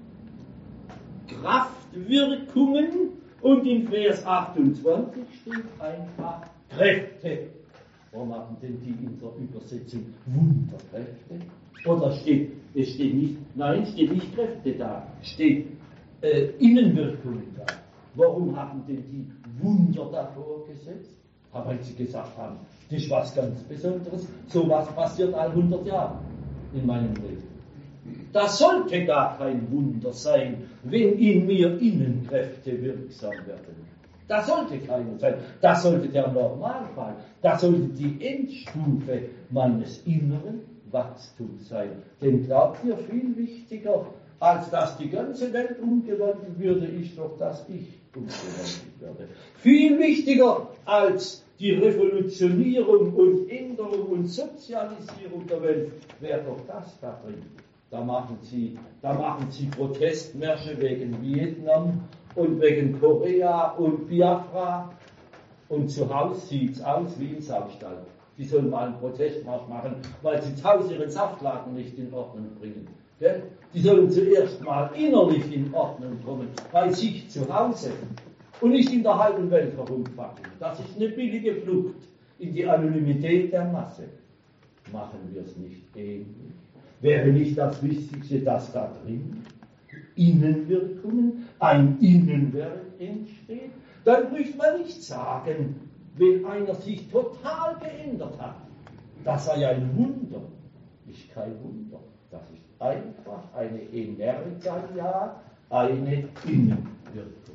Kraftwirkungen und in Vers achtundzwanzig steht einfach Kräfte. Warum haben denn die in der Übersetzung Wunderkräfte? Oder steht, es steht nicht, nein, steht nicht Kräfte da, steht äh, Innenwirkungen da. Warum haben denn die Wunder davor gesetzt? weil sie gesagt haben, das ist was ganz Besonderes, sowas passiert all hundert Jahre in meinem Leben. Das sollte gar kein Wunder sein, wenn in mir Innenkräfte wirksam werden. Das sollte keiner sein. Das sollte der Normalfall. Das sollte die Endstufe meines inneren Wachstums sein. Denn glaubt ihr, viel wichtiger, als dass die ganze Welt umgewandelt würde, ist doch, dass ich umgewandelt werde. Viel wichtiger als die Revolutionierung und Änderung und Sozialisierung der Welt wäre doch das da drin. Da machen sie, da machen sie Protestmärsche wegen Vietnam und wegen Korea und Biafra. Und zu Hause sieht es aus wie ein Saustall. Die sollen mal einen Protestmarsch machen, weil sie zu Hause ihren Saftladen nicht in Ordnung bringen. Gell? Die sollen zuerst mal innerlich in Ordnung kommen, bei sich zu Hause und nicht in der halben Welt herumfacken. Das ist eine billige Flucht in die Anonymität der Masse. Machen wir es nicht ähnlich? Wäre nicht das Wichtigste, dass da drin Innenwirkungen, ein Innenwerk entsteht? Dann müsste man nicht sagen, wenn einer sich total geändert hat, das sei ein Wunder. Ist kein Wunder. Das ist einfach eine Energia, eine Innenwirkung.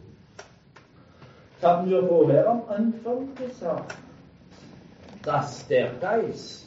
Das haben wir vorher am Anfang gesagt, dass der Geist,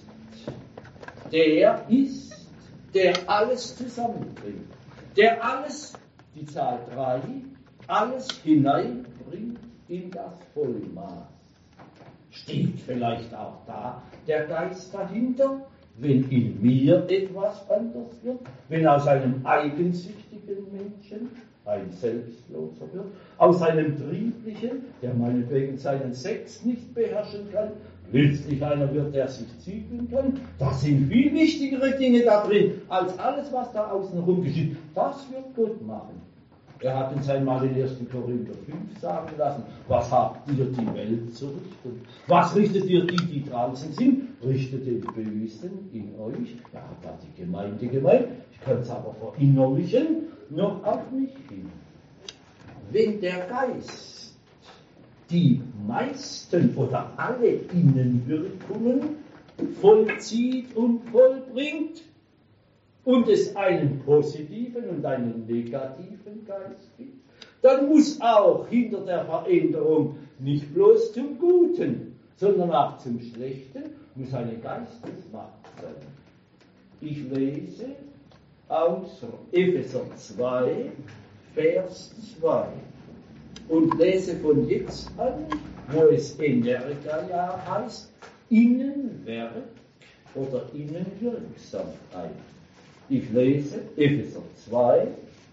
der ist, der alles zusammenbringt, der alles, die Zahl drei, alles hineinbringt in das Vollmaß. Steht vielleicht auch da der Geist dahinter, wenn in mir etwas anders wird, wenn aus einem eigensüchtigen Menschen ein Selbstloser wird, aus einem Trieblichen, der meinetwegen seinen Sex nicht beherrschen kann, plötzlich einer wird, der sich zügeln kann. Das sind viel wichtigere Dinge da drin, als alles, was da außen rum geschieht. Das wird Gott machen. Er hat uns einmal in ersten Korinther fünf sagen lassen, was habt ihr die Welt zu richten? Was richtet ihr die, die draußen sind? Richtet den Bösen in euch. Er hat da die Gemeinde gemeint. Ich kann es aber verinnerlichen, noch auf mich hin. Wenn der Geist die meisten oder alle Innenwirkungen vollzieht und vollbringt und es einen positiven und einen negativen Geist gibt, dann muss auch hinter der Veränderung nicht bloß zum Guten, sondern auch zum Schlechten muss eine Geistesmacht sein. Ich lese aus Epheser zwei, Vers zwei. Und lese von jetzt an, wo es Energia heißt, Innenwerk oder Innenwirksamkeit. Ich lese Epheser zwei,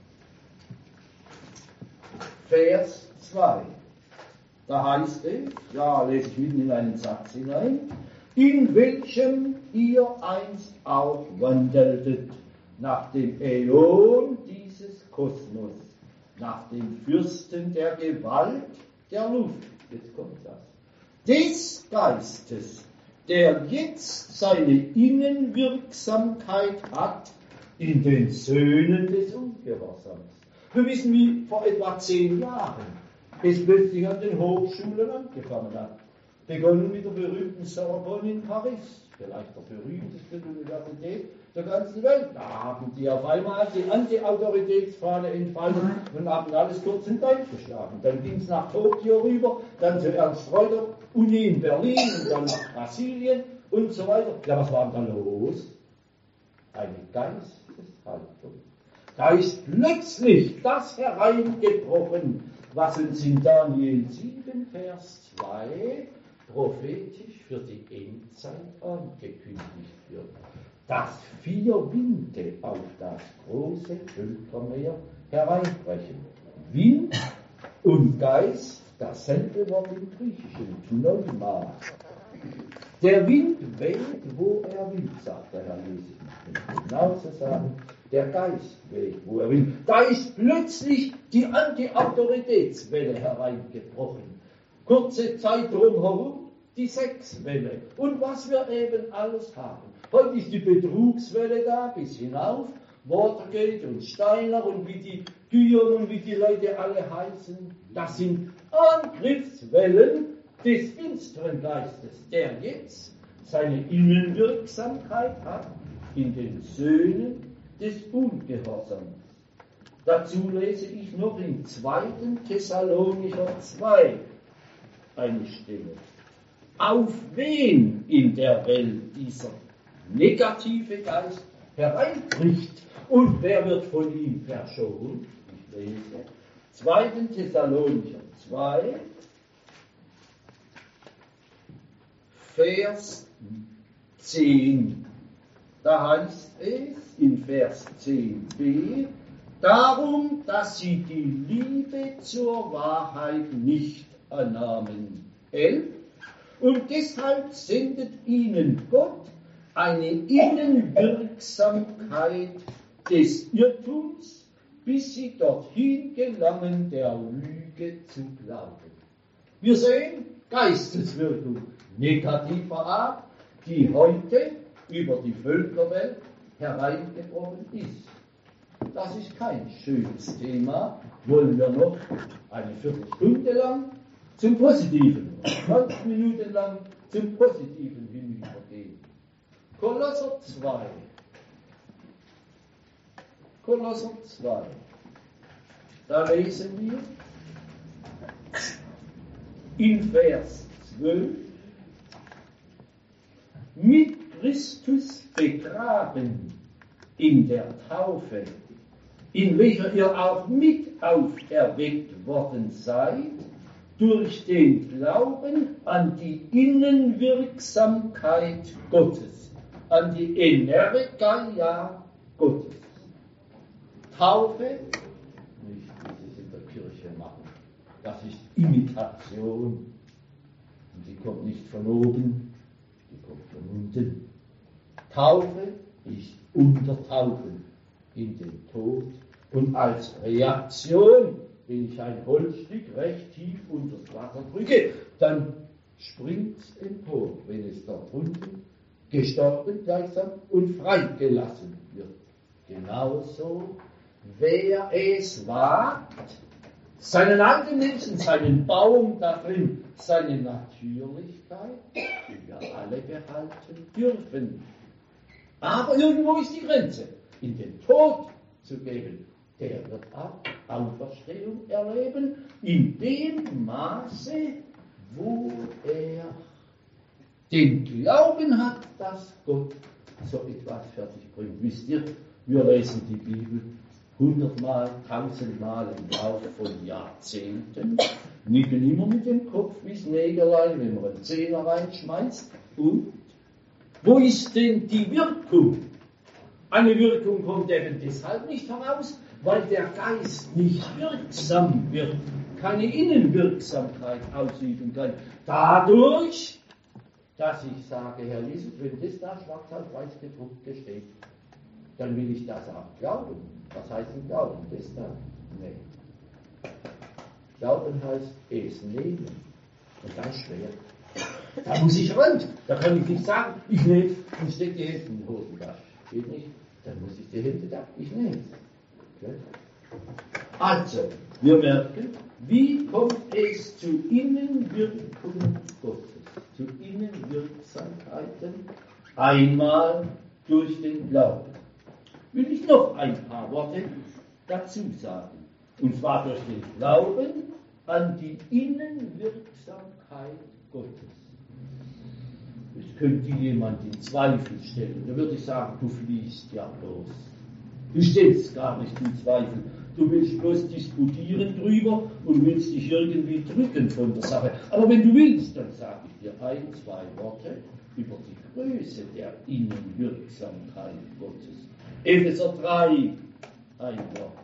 Vers zwei. Da heißt es, ja, lese ich mitten in einen Satz hinein, in welchem ihr einst auch wandeltet, nach dem Äon dieses Kosmos, nach den Fürsten der Gewalt der Luft, jetzt kommt das, des Geistes, der jetzt seine Innenwirksamkeit hat in den Söhnen des Ungehorsams. Wir wissen, wie vor etwa zehn Jahren es plötzlich an den Hochschulen angefangen hat. Begonnen mit der berühmten Sorbonne in Paris, vielleicht der berühmtesten Universität der ganzen Welt. Da haben die auf einmal die Anti-Autoritätsfahne entfaltet und haben alles kurz und klein geschlagen. Dann ging es nach Tokio rüber, dann zur Ernst-Reuter-Uni in Berlin und dann nach Brasilien und so weiter. Ja, was war denn da los? Eine Geisteshaltung. Da ist plötzlich das hereingebrochen, was uns in Daniel sieben, Vers zwei prophetisch für die Endzeit angekündigt wird, dass vier Winde auf das große Völkermeer hereinbrechen. Wind und Geist, dasselbe Wort im Griechischen, Pneuma. Der Wind weht, wo er will, sagt der Herr Jesus. Genau zu sagen, der Geist weht, wo er will. Da ist plötzlich die Anti-Autoritätswelle hereingebrochen. Kurze Zeit drumherum die Sexwelle und was wir eben alles haben. Heute ist die Betrugswelle da, bis hinauf, Watergate und Steiner und wie die Guillaume und wie die Leute alle heißen. Das sind Angriffswellen des finsteren Geistes, der jetzt seine Innenwirksamkeit hat in den Söhnen des Ungehorsams. Dazu lese ich noch in zweiten Thessalonicher zwei eine Stelle. Auf wen in der Welt dieser negative Geist hereinbricht und wer wird von ihm verschont? Ich lese zweiten Thessalonicher zwei, Vers zehn. Da heißt es in Vers zehn b, darum, dass sie die Liebe zur Wahrheit nicht annahmen. elf. Und deshalb sendet ihnen Gott eine Innenwirksamkeit des Irrtums, bis sie dorthin gelangen, der Lüge zu glauben. Wir sehen Geisteswirkung negativer Art, die heute über die Völkerwelt hereingebrochen ist. Das ist kein schönes Thema. Wollen wir noch eine Viertelstunde lang zum Positiven, zwanzig Minuten lang zum Positiven hinübergehen. Kolosser zwei. Kolosser zwei. Da lesen wir in Vers zwölf, mit Christus begraben in der Taufe, in welcher ihr auch mit auferweckt worden seid, durch den Glauben an die Innenwirksamkeit Gottes, an die Energia Gottes. Taufe, nicht wie sie es in der Kirche machen, das ist Imitation. Und die kommt nicht von oben, die kommt von unten. Taufe ist Untertauchen in den Tod. Und als Reaktion, wenn ich ein Holzstück recht tief unter das Wasser drücke, dann springt es empor, wenn es dort unten gestorben gleichsam und freigelassen wird. Genauso, wer es wagt, seinen alten Menschen, seinen Baum darin, seine Natürlichkeit, die wir alle behalten dürfen. Aber irgendwo ist die Grenze, in den Tod zu gehen. Der wird auch Auferstehung erleben, in dem Maße, wo er den Glauben hat, dass Gott so etwas fertig bringt. Wisst ihr, wir lesen die Bibel hundertmal, tausendmal im Laufe von Jahrzehnten, nicken immer mit dem Kopf wie das Nägerlein, wenn man einen Zehner reinschmeißt. Und wo ist denn die Wirkung? Eine Wirkung kommt eben deshalb nicht heraus, weil der Geist nicht wirksam wird, keine Innenwirksamkeit ausüben kann. Dadurch, dass ich sage, Herr Jesus, wenn das da schwarz auf weiß gedruckt steht, dann will ich das auch glauben. Was heißt denn Glauben? Das da? Nee. Glauben heißt es nehmen. Und das ist schwer. Da muss ich ran. Da kann ich nicht sagen, ich nehme und stecke die Hände in die Hosentasche. Geht nicht. Dann muss ich die Hände da. Ich nehme. Okay. Also, wir merken, wie kommt es zu Innenwirkungen Gottes, zu Innenwirksamkeiten? Einmal durch den Glauben. Will ich noch ein paar Worte dazu sagen. Und zwar durch den Glauben an die Innenwirksamkeit Gottes. Es könnte jemand in Zweifel stellen. Da würde ich sagen, du fliehst ja bloß. Du stellst gar nicht in Zweifel. Du willst bloß disputieren drüber und willst dich irgendwie drücken von der Sache. Aber wenn du willst, dann sage ich dir ein, zwei Worte über die Größe der Innenwirksamkeit Gottes. Epheser drei, ein Wort.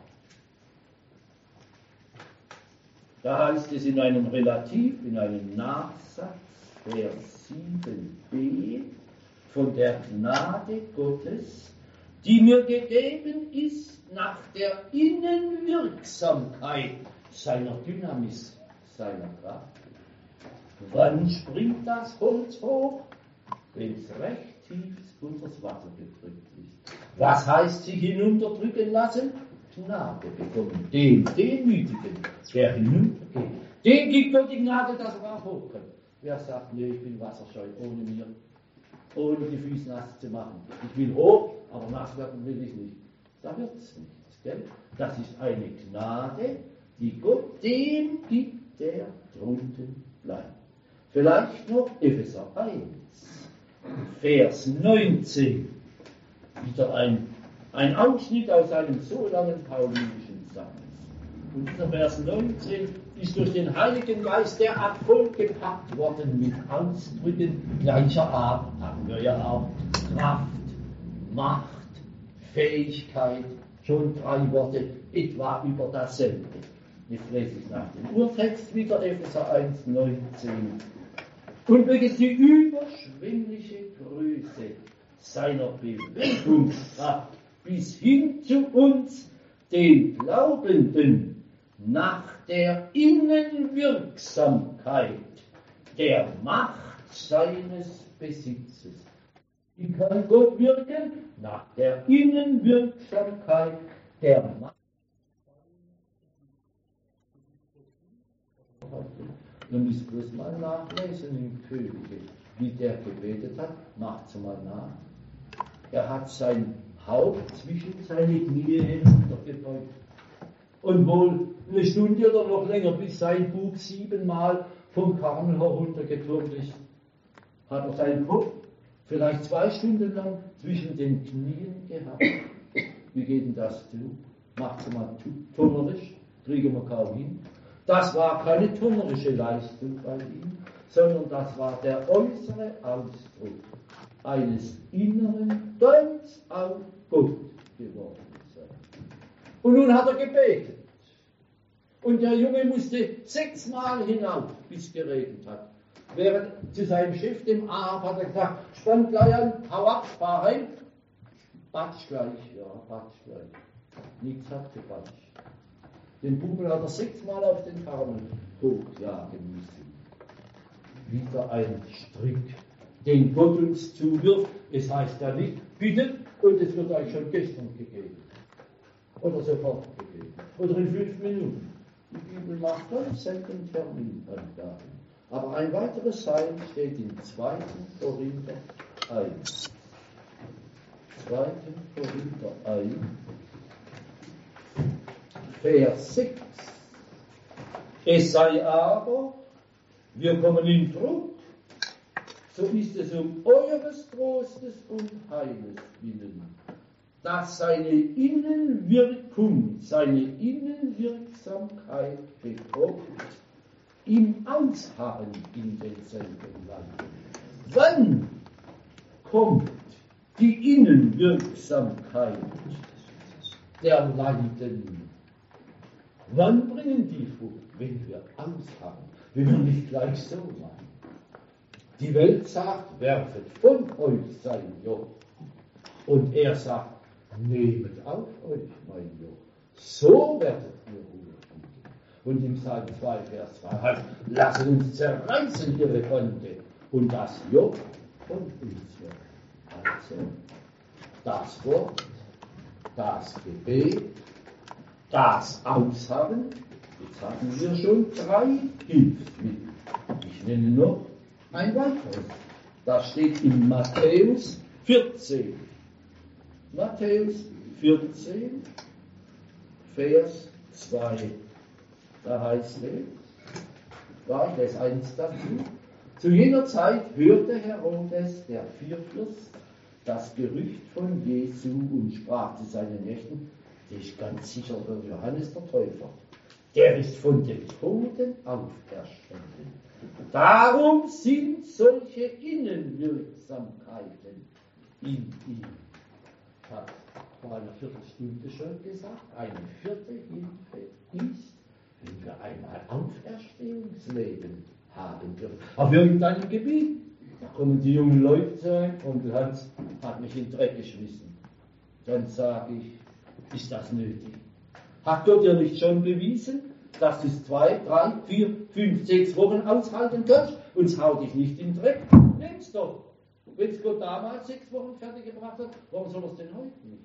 Da heißt es in einem Relativ, in einem Nachsatz, Vers sieben b, von der Gnade Gottes, die mir gegeben ist nach der Innenwirksamkeit seiner Dynamis, seiner Kraft. Wann springt das Holz hoch? Wenn es recht tief unter das Wasser gedrückt ist. Was heißt sich hinunterdrücken lassen? Gnade bekommen. Dem Demütigen, der hinuntergeht. Dem gibt Gott die Gnade, dass er auch hochkommt. Wer sagt, nee, ich bin wasserscheu, ohne mir, ohne die Füße nass zu machen. Ich will hoch, aber nass werden will ich nicht. Da wird es nichts, gell? Das ist eine Gnade, die Gott dem gibt, der drunten bleibt. Vielleicht noch Epheser eins, Vers neunzehn. Wieder ein, ein Ausschnitt aus einem so langen paulinischen Satz. Und dieser Vers neunzehn ist durch den Heiligen Geist derart vollgepackt worden mit Ausdrücken gleicher Art, haben wir ja auch Kraft, Macht, Fähigkeit, schon drei Worte etwa über dasselbe. Jetzt lese ich nach dem Urtext wieder Epheser eins, neunzehn. Und möge die überschwängliche Größe seiner Bewegungskraft bis hin zu uns, den Glaubenden, nach der Innenwirksamkeit der Macht seines Besitzes. Wie kann Gott wirken? Nach der Innenwirksamkeit der Macht. Ihr müsst bloß mal nachlesen im Könige, wie der gebetet hat. Macht's mal nach. Er hat sein Haupt zwischen seine Knie hinuntergebeugt. Und wohl eine Stunde oder noch länger, bis sein Bug siebenmal vom Karmel heruntergetürmt ist, hat er seinen Kopf vielleicht zwei Stunden lang zwischen den Knien gehabt. Wie geht denn das zu? Macht's mal turnerisch, kriegen wir kaum hin. Das war keine turnerische Leistung bei ihm, sondern das war der äußere Ausdruck eines inneren, ganz auf Gott geworden sein. Und nun hat er gebetet. Und der Junge musste sechsmal hinauf, bis es geregnet hat. Während zu seinem Chef, dem Ahab, hat er gesagt, spann gleich an, hau ab, fahr heim. Batsch gleich, ja, batsch gleich. Nichts hat gebatscht. Den Bubel hat er sechsmal auf den Karmel hochjagen müssen. Wieder ein Strick, den Gott uns zuwirft. Es heißt ja nicht, bitte, und es wird euch schon gestern gegeben. Oder sofort gegeben. Oder in fünf Minuten. Die Bibel macht ganz selten Terminangaben. Aber ein weiteres Sein steht in zweiten Korinther eins. zweiten Korinther eins. Vers sechs. Es sei aber, wir kommen in Druck, so ist es um eures Trostes und Heiles willen, dass seine Innenwirkung, seine Innenwirksamkeit bekommt, im Ausharren in denselben Land. Wann kommt die Innenwirksamkeit der Leiden? Wann bringen die Frucht? Wenn wir ausharren, wenn wir nicht gleich so machen. Die Welt sagt, werfet von euch sein Joch. Und er sagt, nehmet auf euch mein Joch. So werdet ihr Ruhe finden. Und im Psalm zwei, Vers zwei heißt, lasst uns zerreißen ihre Bande und das Joch von uns weg. Also, das Wort, das Gebet, das Ausharren, jetzt haben wir schon drei Hilfsmittel. Ich nenne noch ein weiteres. Das steht in Matthäus vierzehn. Matthäus vierzehn, Vers zwei. Da heißt es, war das eins dazu. Zu jener Zeit hörte Herodes, der Vierfürst, das Gerücht von Jesu und sprach zu seinen Nächten, das ist ganz sicher der Johannes der Täufer. Der ist von den Toten auferstanden. Darum sind solche Innenwirksamkeiten in ihm. Ich habe vor einer Viertelstunde schon gesagt, eine vierte Hilfe ist, wenn wir einmal Auferstehungsleben haben dürfen. Auf irgendeinem Gebiet. Da kommen die jungen Leute zu einem, Onkel Hans hat mich in den Dreck geschmissen. Dann sage ich, ist das nötig? Hat Gott dir nicht schon bewiesen, dass du es zwei, drei, vier, fünf, sechs Wochen aushalten kannst und es haut dich nicht in den Dreck? Nimm's doch. Wenn es Gott damals sechs Wochen fertig gebracht hat, warum soll er es denn heute nicht?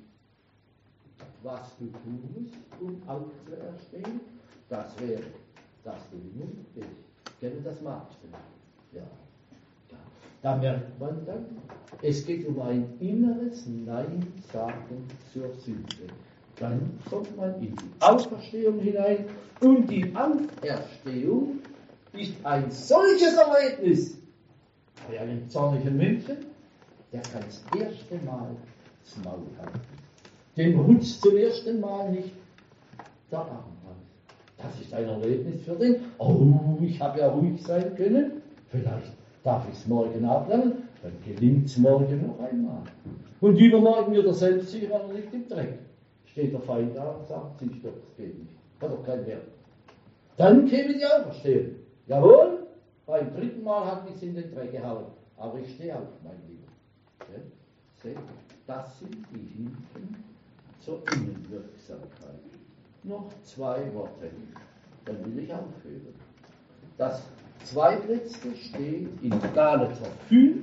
Was du tun musst, um aufzuerstehen, das wäre, dass du Mut bist. Gell, das magst du. Ja. Ja. Da merkt man dann, es geht um ein inneres Nein sagen zur Sünde. Dann kommt man in die Auferstehung hinein und die Auferstehung ist ein solches Erlebnis. Bei einem zornigen Menschen, der kann das erste Mal das Maul halten. Dem rutscht zum ersten Mal nicht der Arm raus. Das ist ein Erlebnis für den, oh, ich habe ja ruhig sein können, vielleicht darf ich es morgen ablernen, dann gelingt es morgen noch einmal. Und übermorgen wird er selbst sicher, er liegt im Dreck. Steht der Feind da und sagt, siehst du, das geht nicht, hat doch keinen Wert. Dann käme die Auferstehung. Jawohl, beim dritten Mal hat mich in den Dreck gehauen, aber ich stehe auf, mein Lieber. Ja? Seht, das sind die Hilfen zur Innenwirksamkeit. Noch zwei Worte, dann will ich aufhören. Das zweitletzte steht in Galater fünf.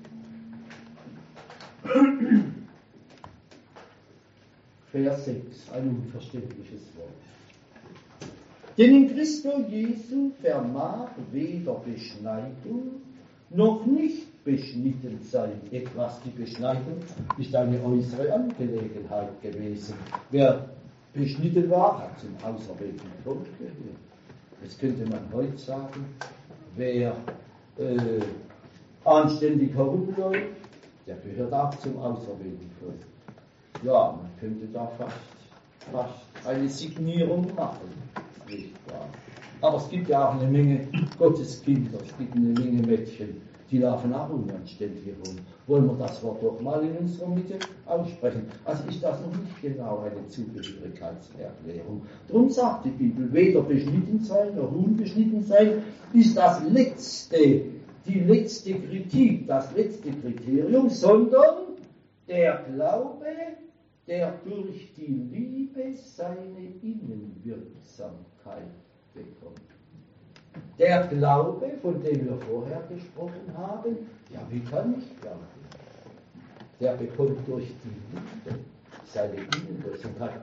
Vers sechs, ein unverständliches Wort. Denn in Christo Jesu vermag weder Beschneidung noch nicht beschnitten sein. Etwas, die Beschneidung ist eine äußere Angelegenheit gewesen. Wer beschnitten war, hat zum auserwählten Volk gehört. Jetzt könnte man heute sagen, wer äh, anständig herumläuft, der gehört auch zum auserwählten Volk. Ja, man könnte da fast, fast eine Signierung machen, nicht wahr? Aber es gibt ja auch eine Menge Gotteskinder, es gibt eine Menge Mädchen, die laufen auch unanständig herum. Wollen wir das Wort doch mal in unserer Mitte aussprechen? Also ist das noch nicht genau eine Zugehörigkeitserklärung. Darum sagt die Bibel, weder beschnitten sein noch unbeschnitten sein ist das letzte, die letzte Kritik, das letzte Kriterium, sondern der Glaube, der durch die Liebe seine Innenwirksamkeit bekommt. Der Glaube, von dem wir vorher gesprochen haben, ja, wie kann ich glauben? Der bekommt durch die Liebe seine Innenwirksamkeit.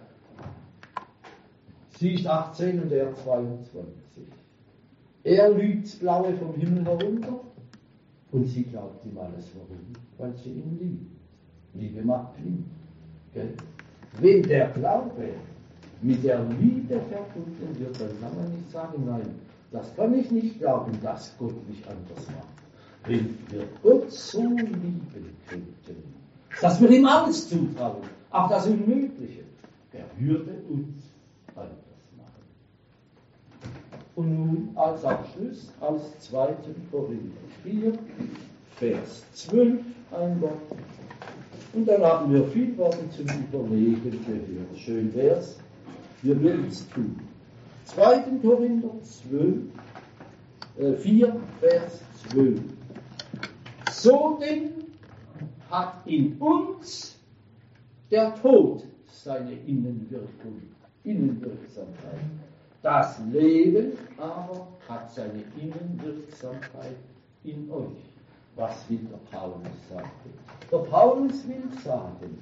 Sie ist achtzehn und er zweiundzwanzig. Er lügt das Blaue vom Himmel herunter und sie glaubt ihm alles. Warum? Weil sie ihn liebt. Liebe macht blind. Gell? Wenn der Glaube mit der Liebe verbunden wird, dann kann man nicht sagen, nein, das kann ich nicht glauben, dass Gott mich anders macht. Wenn wir Gott so lieben könnten, dass wir ihm alles zutrauen, auch das Unmögliche, er würde uns anders machen. Und nun als Abschluss aus zweiten Korinther vier, Vers zwölf, ein Wort. Und dann haben wir viel Worte zum Überlegen gehört. Schön wär's, wir würden es tun. zweiten Korinther zwölf, äh, vier, Vers zwölf. So denn hat in uns der Tod seine Innenwirkung, Innenwirksamkeit. Das Leben aber hat seine Innenwirksamkeit in euch. Was will der Paulus sagen? Der Paulus will sagen,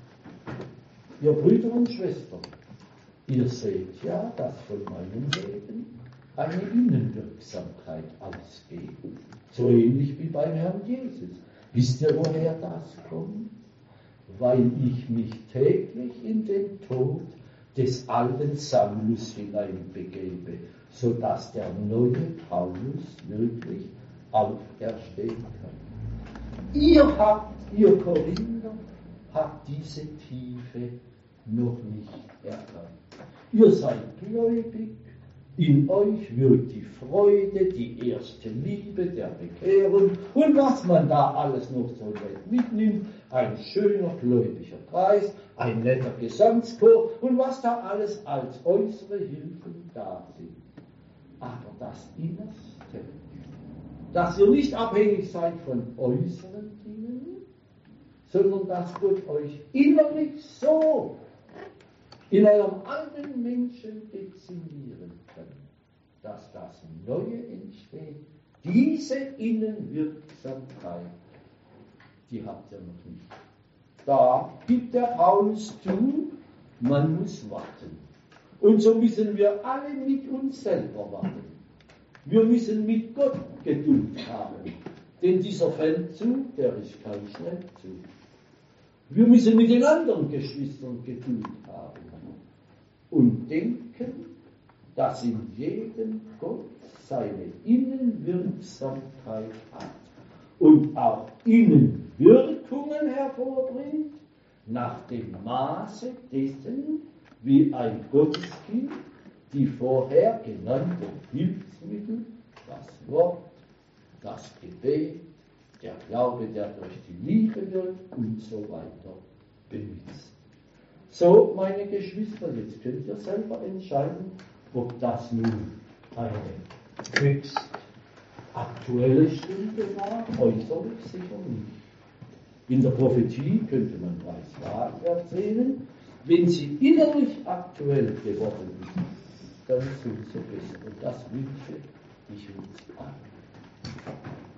ihr Brüder und Schwestern, ihr seht ja, dass von meinem Leben eine Innenwirksamkeit ausgeht. So ähnlich wie beim Herrn Jesus. Wisst ihr, woher das kommt? Weil ich mich täglich in den Tod des alten Saulus hineinbegebe, sodass der neue Paulus wirklich auferstehen kann. Ihr habt, ihr Korinther, habt diese Tiefe noch nicht erkannt. Ihr seid gläubig, in euch wirkt die Freude, die erste Liebe der Bekehrung und was man da alles noch so nett mitnimmt, ein schöner gläubiger Kreis, ein netter Gesangschor und was da alles als äußere Hilfen da sind. Aber das Innerste, dass ihr nicht abhängig seid von äußeren Dingen, sondern dass Gott euch innerlich so in eurem alten Menschen dezimieren kann, dass das Neue entsteht. Diese Innenwirksamkeit, die habt ihr noch nicht. Da gibt der Paulus zu, man muss warten. Und so müssen wir alle mit uns selber warten. Wir müssen mit Gott Geduld haben, denn dieser Feldzug, der ist kein Schnellzug. Wir müssen mit den anderen Geschwistern Geduld haben und denken, dass in jedem Gott seine Innenwirksamkeit hat und auch Innenwirkungen hervorbringt, nach dem Maße dessen, wie ein Gotteskind die vorher genannten Hilfsmittel, das Wort, das Gebet, der Glaube, der durch die Liebe wirkt und so weiter benutzt. So, meine Geschwister, jetzt könnt ihr selber entscheiden, ob das nun eine höchst aktuelle Stunde war, äußerlich sicher nicht. In der Prophetie könnte man weiß erzählen, wenn sie innerlich aktuell geworden ist, dann sind sie besser. Und das wünsche ich uns allen.